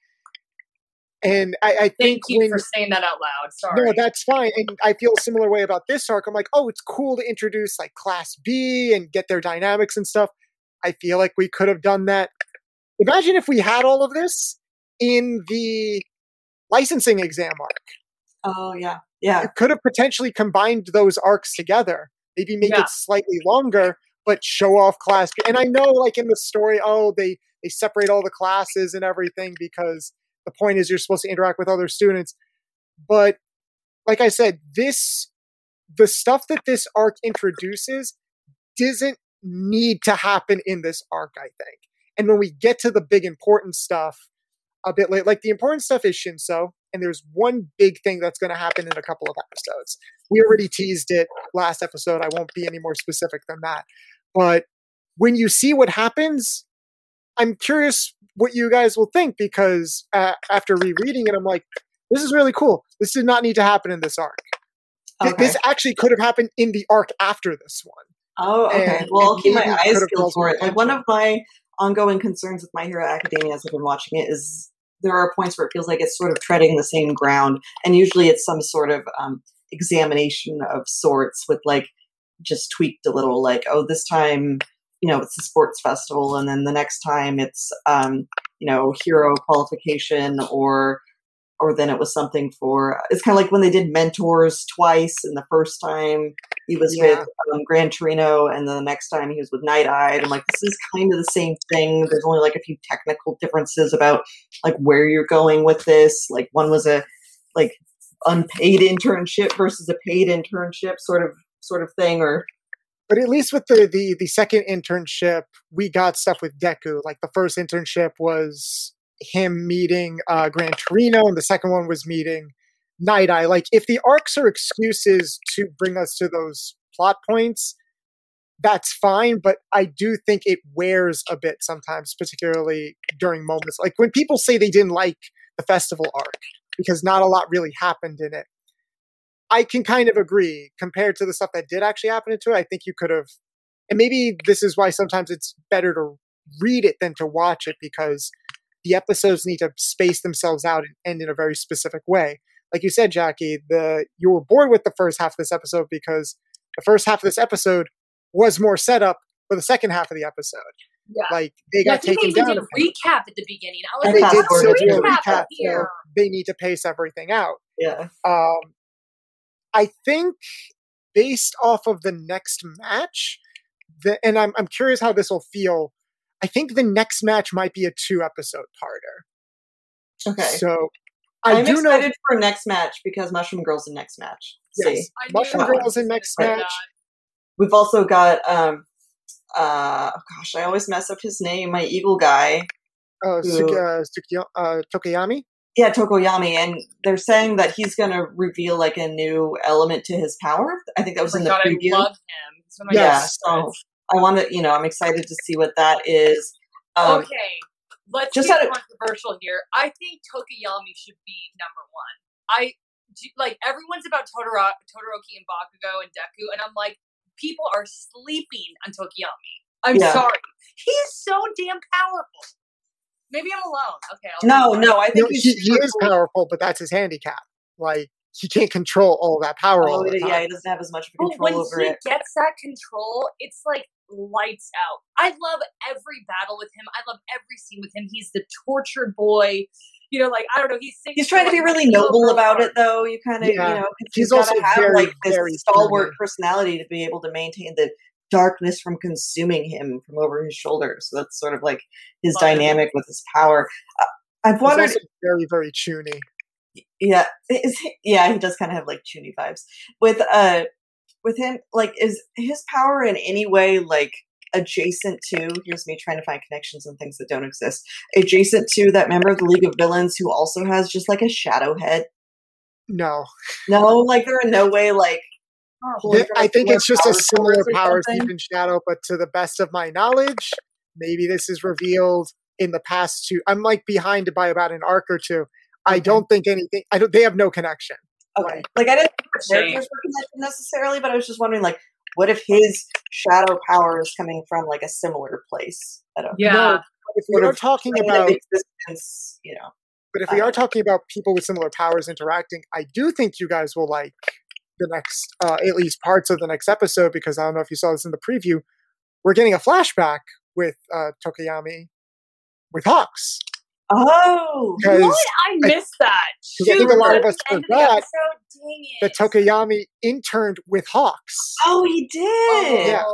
And I think thank you for saying that out loud. Sorry. No, that's fine. And I feel a similar way about this arc. I'm like, oh, it's cool to introduce like Class B and get their dynamics and stuff. I feel like we could have done that. Imagine if we had all of this in the licensing exam arc. Oh, yeah. Yeah. You could have potentially combined those arcs together. Maybe make it slightly longer, but show off Class B. And I know, like, in the story, they separate all the classes and everything because the point is you're supposed to interact with other students. But like I said, the stuff that this arc introduces doesn't need to happen in this arc, I think. And when we get to the big important stuff a bit late, like the important stuff is Shinso, and there's one big thing that's going to happen in a couple of episodes. We already teased it last episode. I won't be any more specific than that. But when you see what happens, I'm curious what you guys will think, because after rereading it, I'm like, this is really cool. This did not need to happen in this arc. Okay. This actually could have happened in the arc after this one. Oh, okay. And Well, I'll keep my maybe eyes could have peeled for it. caused Like, one of my ongoing concerns with My Hero Academia as I've been watching it is there are points where it feels like it's sort of treading the same ground, and usually it's some sort of examination of sorts with, like, just tweaked a little, like, oh, this time, it's a sports festival, and then the next time it's, hero qualification, or then it was something for, it's kind of like when they did Mentors twice, and the first time he was with Gran Torino, and then the next time he was with Night Eye. I'm like, this is kind of the same thing. There's only like a few technical differences about like where you're going with this. Like, one was a like unpaid internship versus a paid internship sort of thing, or. But at least with the second internship, we got stuff with Deku. Like, the first internship was him meeting Gran Torino, and the second one was meeting Night Eye. Like, if the arcs are excuses to bring us to those plot points, that's fine, but I do think it wears a bit sometimes, particularly during moments. Like, when people say they didn't like the festival arc because not a lot really happened in it, I can kind of agree. Compared to the stuff that did actually happen into it, I think you could have, and maybe this is why sometimes it's better to read it than to watch it, because the episodes need to space themselves out and end in a very specific way. Like you said, Jackie, you were bored with the first half of this episode because the first half of this episode was more setup for the second half of the episode. Yeah. Like, they got taken down. They did a recap at the beginning. I was and like, they did what's do a recap recap, here? so they need to pace everything out. Yeah. I think based off of the next match, and I'm curious how this will feel, I think the next match might be a 2-episode parter. Okay. So I'm excited for next match because Mushroom Girl's in next match. Yes, Mushroom Girl's in next match. We've also got I always mess up his name. My eagle guy. Tokoyami. Yeah, Tokoyami, and they're saying that he's going to reveal like a new element to his power. I think that was in the preview. I love him. He's one of my so I want to, I'm excited to see what that is. Okay, let's get controversial here. I think Tokoyami should be number one. Everyone's about Todoroki and Bakugo and Deku, and I'm like, people are sleeping on Tokoyami. I'm sorry. He's so damn powerful. Maybe I'm alone. Okay. No, I think he is powerful, but that's his handicap. Like, he can't control all that power all the time. Yeah, he doesn't have as much control over it. When he gets that control, it's like lights out. I love every battle with him. I love every scene with him. He's the tortured boy. I don't know. He's trying to be really noble about it, though. You kind of, he's also have like this stalwart personality to be able to maintain the darkness from consuming him from over his shoulder. So that's sort of like his dynamic with his power. I've wondered. He's also very, very chuny. Yeah, he does kind of have like chuny vibes. With him, like, is his power in any way like adjacent to? Here's me trying to find connections and things that don't exist. Adjacent to that member of the League of Villains who also has just like a shadow head. No, like they're in no way like. I think it's just a similar power deep in Shadow, but to the best of my knowledge, maybe this is revealed in the past two. I'm like behind by about an arc or two. I don't think anything. They have no connection. Okay, like I didn't think the characters were connected necessarily, but I was just wondering, like, what if his shadow power is coming from like a similar place? I don't know. No, if we are talking about existence, But if we are talking about people with similar powers interacting, I do think you guys will like the next, at least parts of the next episode, because I don't know if you saw this in the preview. We're getting a flashback with Tokoyami with Hawks. Oh, what? I missed that. I think a lot of us forgot that Tokoyami interned with Hawks. Oh, he did. Yeah.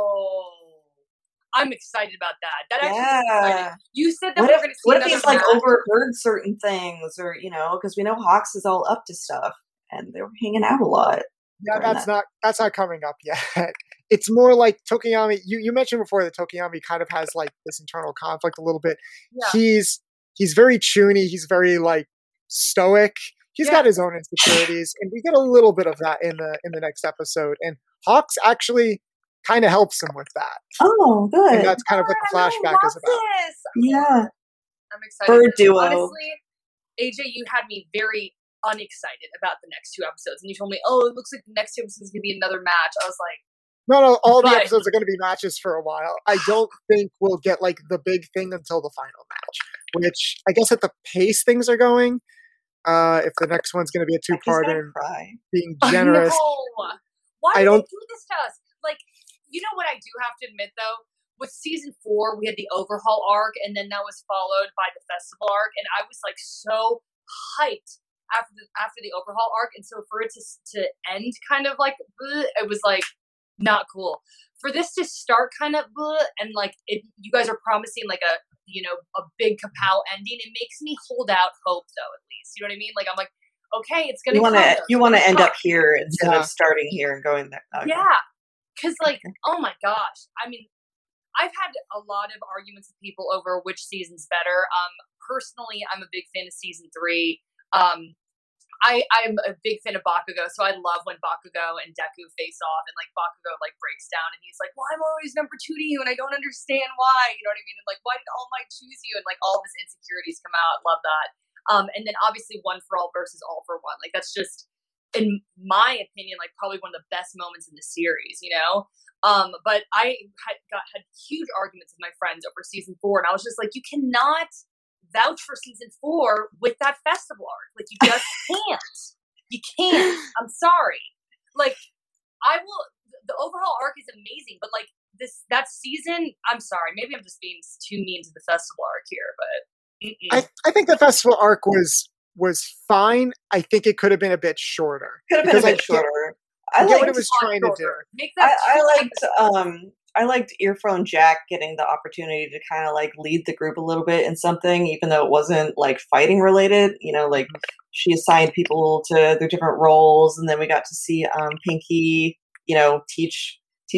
I'm excited about that. That actually you said that we're going to see. What if he's like overheard certain things, or because we know Hawks is all up to stuff, and they were hanging out a lot. Yeah, that's not coming up yet. It's more like Tokoyami. You mentioned before that Tokoyami kind of has like this internal conflict a little bit. Yeah. He's very chuny. He's very like stoic. He's got his own insecurities, and we get a little bit of that in the next episode. And Hawks actually kind of helps him with that. Oh, good. And that's kind of what the flashback is about. Yeah. I'm excited. Bird duo. Honestly, AJ, you had me very unexcited about the next 2 episodes, and you told me, "Oh, it looks like the next 2 episodes is gonna be another match." I was like, No, all the But- episodes are going to be matches for a while. I don't think we'll get like the big thing until the final match, which I guess at the pace things are going, if the next one's going to be a Becky's two-parter gonna and cry. being generous. No. Why I do don't- they do this to us? Like, you know what I do have to admit though? With season 4, we had the overhaul arc, and then that was followed by the festival arc, and I was like so hyped after the overhaul arc, and so for it to end kind of like bleh, it was like not cool. For this to start kind of bleh, and like you guys are promising like a big kapow ending, it makes me hold out hope though, at least. You know what I mean? Like I'm like, okay, it's gonna You want to end come. up here instead Yeah. of starting here and going there. Okay. Yeah, because like, oh my gosh, I mean, I've had a lot of arguments with people over which season's better. Personally, I'm a big fan of season 3. I'm a big fan of Bakugo, so I love when Bakugo and Deku face off, and like Bakugo like breaks down, and he's like, "Well, I'm always number 2 to you, and I don't understand why." You know what I mean? And like, why did All Might choose you? And like, all of his insecurities come out. Love that. And then obviously One for All versus All for One. Like that's just, in my opinion, like probably one of the best moments in the series. You know. But I had huge arguments with my friends over season 4, and I was just like, you cannot vouch for season 4 with that festival arc. Like you just can't. You can't. I'm sorry. Like the overall arc is amazing, but like that season, I'm sorry. Maybe I'm just being too mean to the festival arc here, but I think the festival arc was fine. I think it could have been a bit shorter. Could have been a Because bit shorter. I I get what liked it was trying to do. Make that I liked Earphone Jack getting the opportunity to kind of like lead the group a little bit in something, even though it wasn't like fighting related. You know, like she assigned people to their different roles, and then we got to see Pinky, you know, teach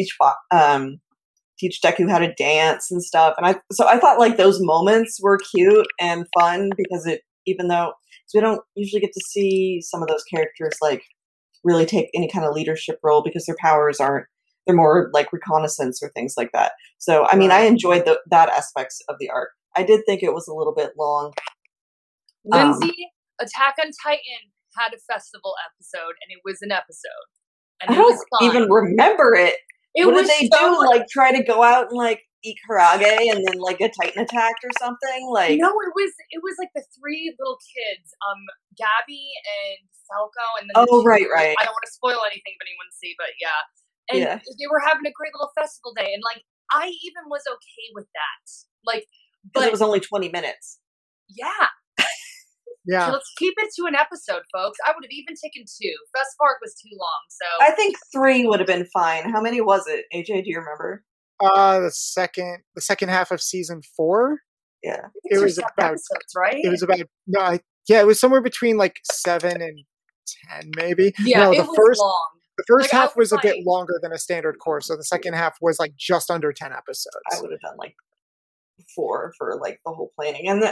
Deku how to dance and stuff. And I thought like those moments were cute and fun because even though we don't usually get to see some of those characters like really take any kind of leadership role because their powers they're more like reconnaissance or things like that. So, I mean, I enjoyed that aspects of the arc. I did think it was a little bit long. Lindsay, Attack on Titan had a festival episode, and it was an episode. And I it was don't fun. even remember it. It What was did they so do? Like try to go out and like eat karage and then like a Titan attack or something? Like No, it was like the 3 little kids, Gabby and Falco, and then Oh, the 2 right. I don't want to spoil anything if anyone see, but yeah. And Yeah. they were having a great little festival day, and like I even was okay with that. Like, because but it was only 20 minutes. yeah, Yeah. so let's keep it to an episode, folks. I would have even taken 2. Festival arc was too long, so I think 3 would have been fine. How many was it? AJ, do you remember? The second half of season 4. Yeah. It was 6 about episodes, right? it was about it was somewhere between like 7 and 10 maybe. yeah, No, it the was first long. the first Like, I half was a was bit like- longer than a standard course, so the second half was like just under 10 I episodes. would have done like 4 for like the whole planning. And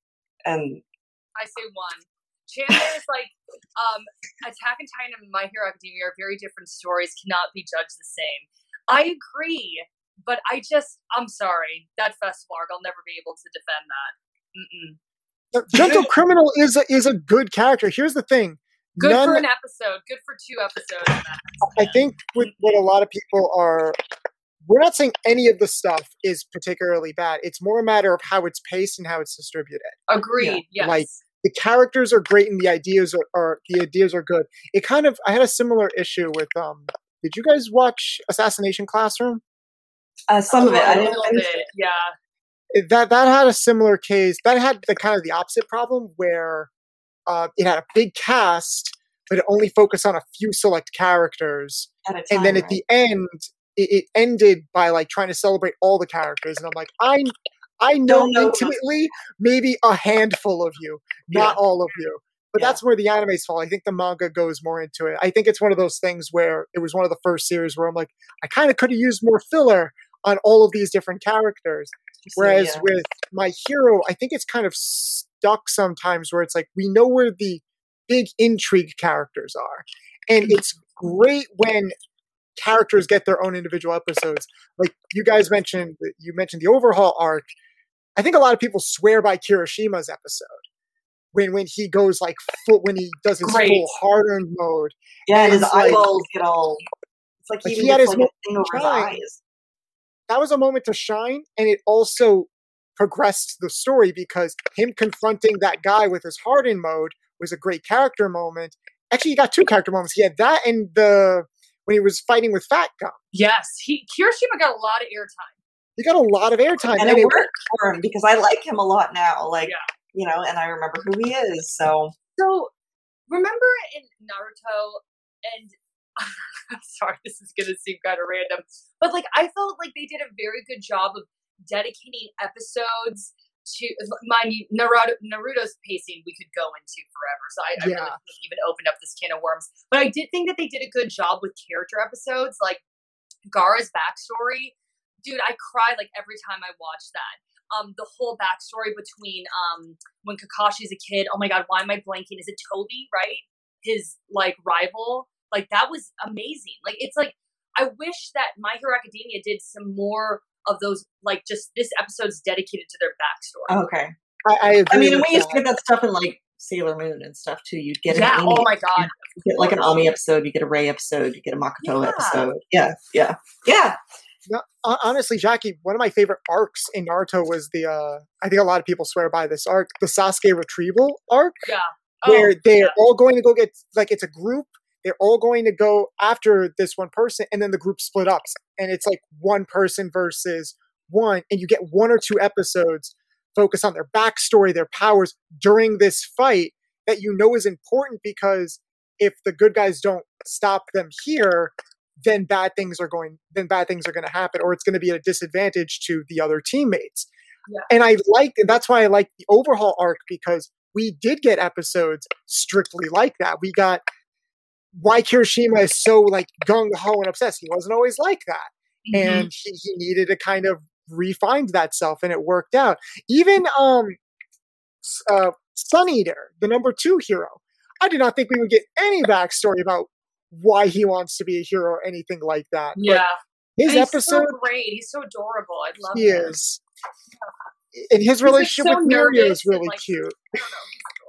I say 1. Chandler's like, Attack on Titan and My Hero Academia are very different stories, cannot be judged the same. I agree, but I'm sorry, that festival arc, I'll never be able to defend that. Gentle Criminal is a good character. Here's the thing. Good None- for an episode, good for 2 episodes. I think with what a lot of people are, we're not saying any of the stuff is particularly bad. It's more a matter of how it's paced and how it's distributed. Agreed, yes. like, The characters are great and the ideas are good. I had a similar issue with did you guys watch Assassination Classroom? some of it, I A didn't little finish bit, it. yeah. That had a similar case. That had the kind of the opposite problem where it had a big cast, but it only focused on a few select characters. At a time, And then at right? the end, it ended by like trying to celebrate all the characters. And I'm like, I know Don't know. intimately maybe a handful of you, not Yeah. all of you. But Yeah. that's where the anime's fall. I think the manga goes more into it. I think it's one of those things where it was one of the first series where I'm like, I kind of could have used more filler on all of these different characters. Whereas yeah. with My Hero, I think it's kind of stuck sometimes where it's like, we know where the big intrigue characters are. And it's great when characters get their own individual episodes. Like you guys mentioned the overhaul arc. I think a lot of people swear by Kirishima's episode when he goes like when he does his full hard-earned mode. Yeah, and his eyeballs get all. It's like he had his thing over his eyes. That was a moment to shine, and it also progressed the story because him confronting that guy with his hardened mode was a great character moment. Actually, he got 2 character moments. He had that and when he was fighting with Fat Gum. Yes, Kirishima got a lot of airtime. He got a lot of airtime, and it worked for him because I like him a lot now. Like, and I remember who he is. So remember in Naruto, and I'm sorry, this is gonna seem kind of random, but like I felt like they did a very good job of dedicating episodes to, mind you, Naruto's pacing we could go into forever, so I really couldn't even open up this can of worms. But I did think that they did a good job with character episodes, like Gaara's backstory. Dude, I cried like every time I watched that. The whole backstory between when Kakashi's a kid. Oh my god, why am I blanking? Is it Toby, right? His like rival. Like that was amazing. Like it's like I wish that My Hero Academia did some more of those, like just this episode's dedicated to their backstory. Okay. I agree. I mean, and we used to get that stuff in like Sailor Moon and stuff too. You'd get an Amy, oh my god. You get like an Ami episode, you get a Rei episode, you get a Makoto episode. Yeah. No, honestly, Jackie, one of my favorite arcs in Naruto was I think a lot of people swear by this arc, the Sasuke retrieval arc. Yeah. Where they're all going to go get, like, it's a group. They're all going to go after this one person, and then the group split up. And it's like one person versus one, and you get 1 or 2 episodes focus on their backstory, their powers during this fight that is important, because if the good guys don't stop them here, then bad things are going to happen, or it's going to be at a disadvantage to the other teammates. Yeah. And that's why I like the Overhaul arc, because we did get episodes strictly like that. We got why Kirishima is so like gung-ho and obsessed. He wasn't always like that. Mm-hmm. And he needed to kind of refine that self, and it worked out. Even Sun Eater, the number 2 hero, I did not think we would get any backstory about why he wants to be a hero or anything like that. Yeah. But his episode, so great. He's so adorable. I love him. He is. And his relationship with Mirio is really cute. I don't know.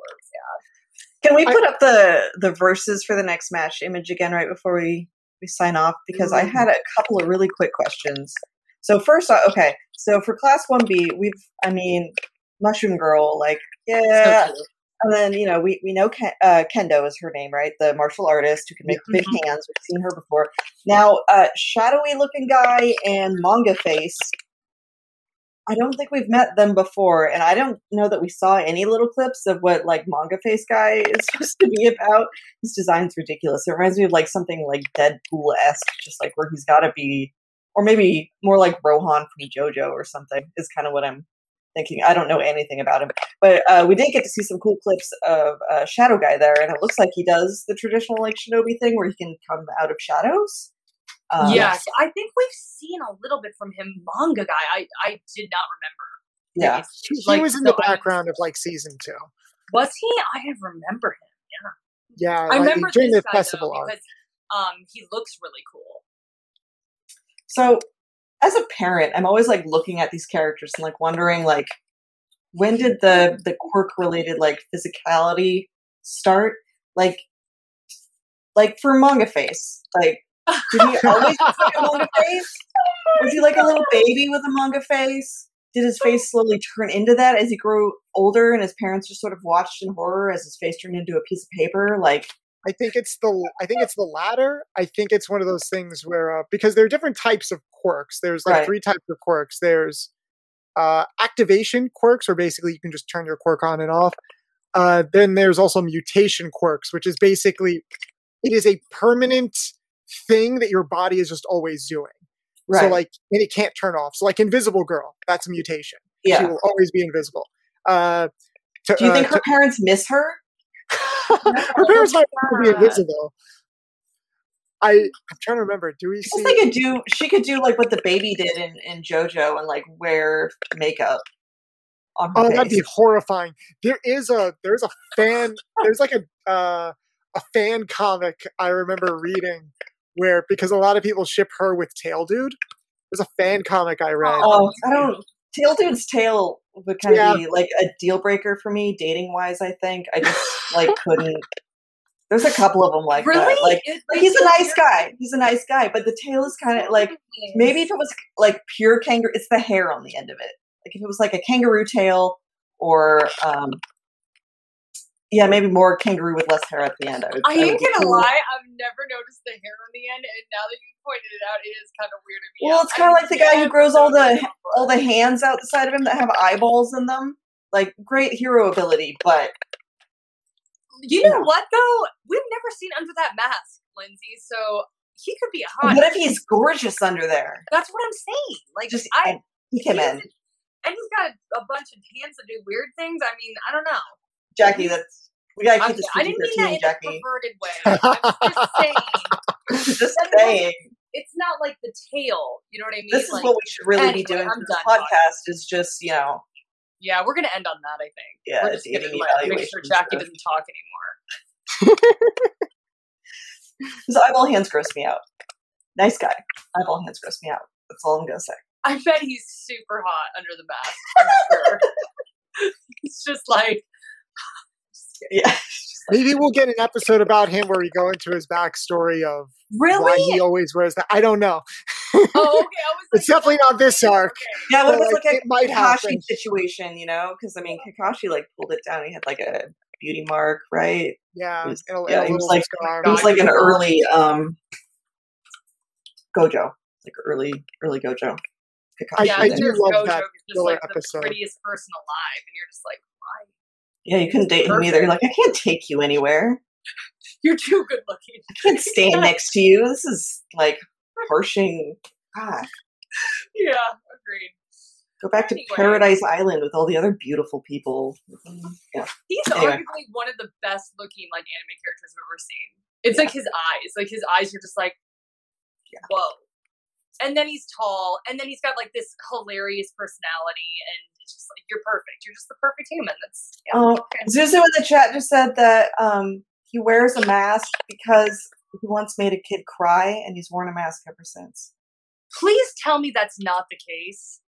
Can we put up the verses for the next match image again right before we sign off? Because I had a couple of really quick questions. So first, okay. So for Class 1B, Mushroom Girl, like, yeah. So and then, we know Kendo is her name, right? The martial artist who can make big hands. We've seen her before. Now, shadowy looking guy and Manga Face. I don't think we've met them before, and I don't know that we saw any little clips of what like Manga Face guy is supposed to be about. His design's ridiculous. It reminds me of like something like Deadpool-esque, just like where he's got to be, or maybe more like Rohan from JoJo or something is kind of what I'm thinking. I don't know anything about him, but we did get to see some cool clips of Shadow Guy there, and it looks like he does the traditional like shinobi thing where he can come out of shadows. Yes, I think we've seen a little bit from him. Manga Guy, I did not remember. Yeah, he was in the background of like season 2. Was he? I remember him. Yeah, I remember during this the guy festival though, because he looks really cool. So, as a parent, I'm always like looking at these characters and like wondering like when did the quirk related like physicality start? Like for Manga Face, like. Did he always have a manga face? Was he like a little baby with a manga face? Did his face slowly turn into that as he grew older, and his parents just sort of watched in horror as his face turned into a piece of paper? Like, I think it's the latter. I think it's one of those things where because there are different types of quirks. There's like 3 types of quirks. There's activation quirks, where basically you can just turn your quirk on and off. Then there's also mutation quirks, which is basically it is a permanent thing that your body is just always doing. Right. So like, and it can't turn off. So like Invisible Girl, that's a mutation. Yeah. She will always be invisible. Do you think her parents miss her? Her parents might be invisible. I'm trying to remember. Do we see? She could do like what the baby did in JoJo and like wear makeup on her face. That'd be horrifying. There's a fan. There's like a fan comic I remember reading where, because a lot of people ship her with Tail Dude, there's a fan comic I read. Oh, I don't Tail Dude's tail would kind of be like a deal breaker for me, dating wise. I think I just like couldn't. There's a couple of them like that. Like he's a nice guy. He's a nice guy, but the tail is kind of like maybe if it was like pure kangaroo, it's the hair on the end of it. Like if it was like a kangaroo tail, or maybe more kangaroo with less hair at the end. I ain't gonna lie, I've never noticed the hair on the end, and now that you pointed it out, it is kind of weird to me. Well, it's kind of like the guy who grows all the hands out the side of him that have eyeballs in them. Like great hero ability, but. You know what, though? We've never seen under that mask, Lindsay, so he could be hot. What if he's gorgeous under there? That's what I'm saying. Like, just he came in. And he's got a bunch of hands that do weird things. I mean, I don't know. Jackie, we gotta keep this I didn't mean that in Jackie. a perverted way. I'm just saying. Just saying. It's not like the tail, you know what I mean? This is what we should really be doing for this podcast, is just, Yeah, we're going to end on that, I think. Yeah, we're just going to make sure Jackie doesn't talk anymore. His eyeball hands gross me out. Nice guy. Eyeball hands gross me out. That's all I'm going to say. I bet he's super hot under the mask. I'm sure. It's just like... Yeah. Maybe we'll get an episode about him where we go into his backstory of why he always wears that. I don't know. Oh, okay. It's definitely not this arc. Okay. Yeah, well, it was like a Kakashi happen. Situation, because I mean, Kakashi like pulled it down. He had like a beauty mark, right? Yeah, he was like an early Gojo, like early Gojo. Kakashi. I do love Gojo that is just like the prettiest person alive, and you're just like, why? Yeah, you couldn't date him either. You're like, I can't take you anywhere. You're too good looking. I can't stand next to you. This is like harshing. God. Yeah, agreed. Go back to Paradise Island with all the other beautiful people. Yeah. He's arguably one of the best looking like anime characters I've ever seen. It's like his eyes. Like his eyes are just like, whoa. And then he's tall, and then he's got like this hilarious personality, and it's just like, you're perfect. You're just the perfect human. That's Zuzu in the chat just said that he wears a mask because he once made a kid cry, and he's worn a mask ever since. Please tell me that's not the case.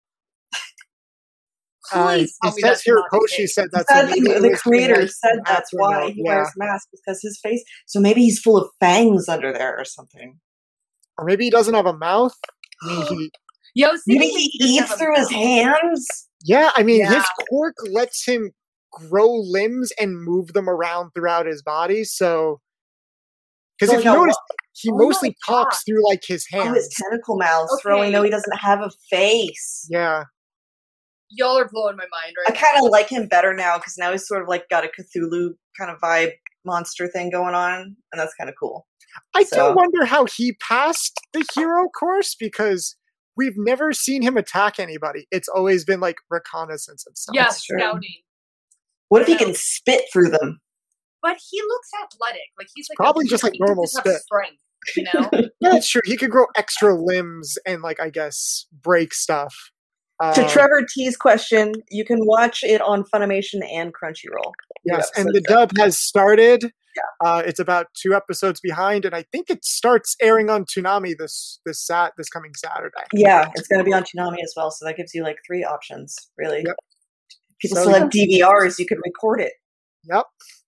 Please tell me that's here, not the Hoshi case. said that's the creator said that's why he wears a mask, because his face. So maybe he's full of fangs under there or something. Or maybe he doesn't have a mouth. Maybe he eats through his hands. Yeah, I mean, his quirk lets him grow limbs and move them around throughout his body. So, because if you notice, he mostly talks through like his hands. Oh, his tentacle mouth's throwing. No, he doesn't have a face. Yeah. Y'all are blowing my mind right now. I kind of like him better now, because now he's sort of like got a Cthulhu kind of vibe monster thing going on, and that's kind of cool. I do wonder how he passed the hero course, because we've never seen him attack anybody. It's always been like reconnaissance and stuff. Yeah, scouting. What if he can spit through them? But he looks athletic. Like he's like probably just like normal spit. Strength, you know? Yeah, that's true. He could grow extra limbs and like, I guess, break stuff. To Trevor T's question, you can watch it on Funimation and Crunchyroll. Yes, and the dub has started. Yeah. It's about 2 episodes behind, and I think it starts airing on Toonami this coming Saturday. Yeah, it's going to be on Toonami as well, so that gives you like 3 options, really. Yep. People still have DVRs, you can record it. Yep.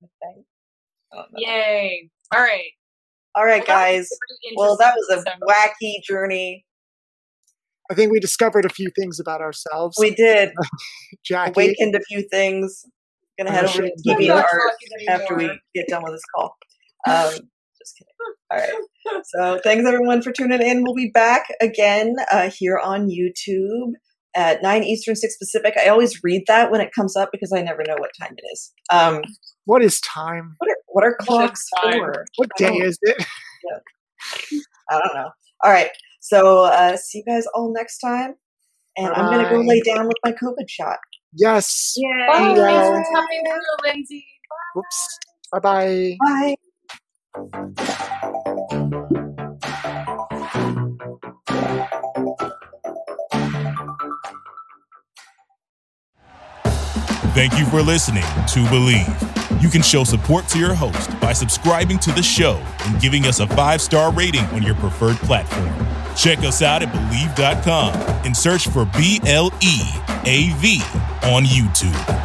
Yay. All right, guys. Well, that was a wacky journey. I think we discovered a few things about ourselves. We did. Jackie. Awakened a few things. Gonna head over to TV Art after we get done with this call. Just kidding. All right. So thanks everyone for tuning in. We'll be back again here on YouTube at 9 Eastern, 6 Pacific. I always read that when it comes up because I never know what time it is. What is time? What are clocks for? What day is it? Yeah. I don't know. All right. So see you guys all next time. And Bye. I'm going to go lay down with my COVID shot. Yes. Yay. Bye. Thanks for coming through, Lindsay. Bye. Oops. Bye-bye. Bye. Thank you for listening to Believe. You can show support to your host by subscribing to the show and giving us a 5-star rating on your preferred platform. Check us out at Believe.com and search for BLE on YouTube.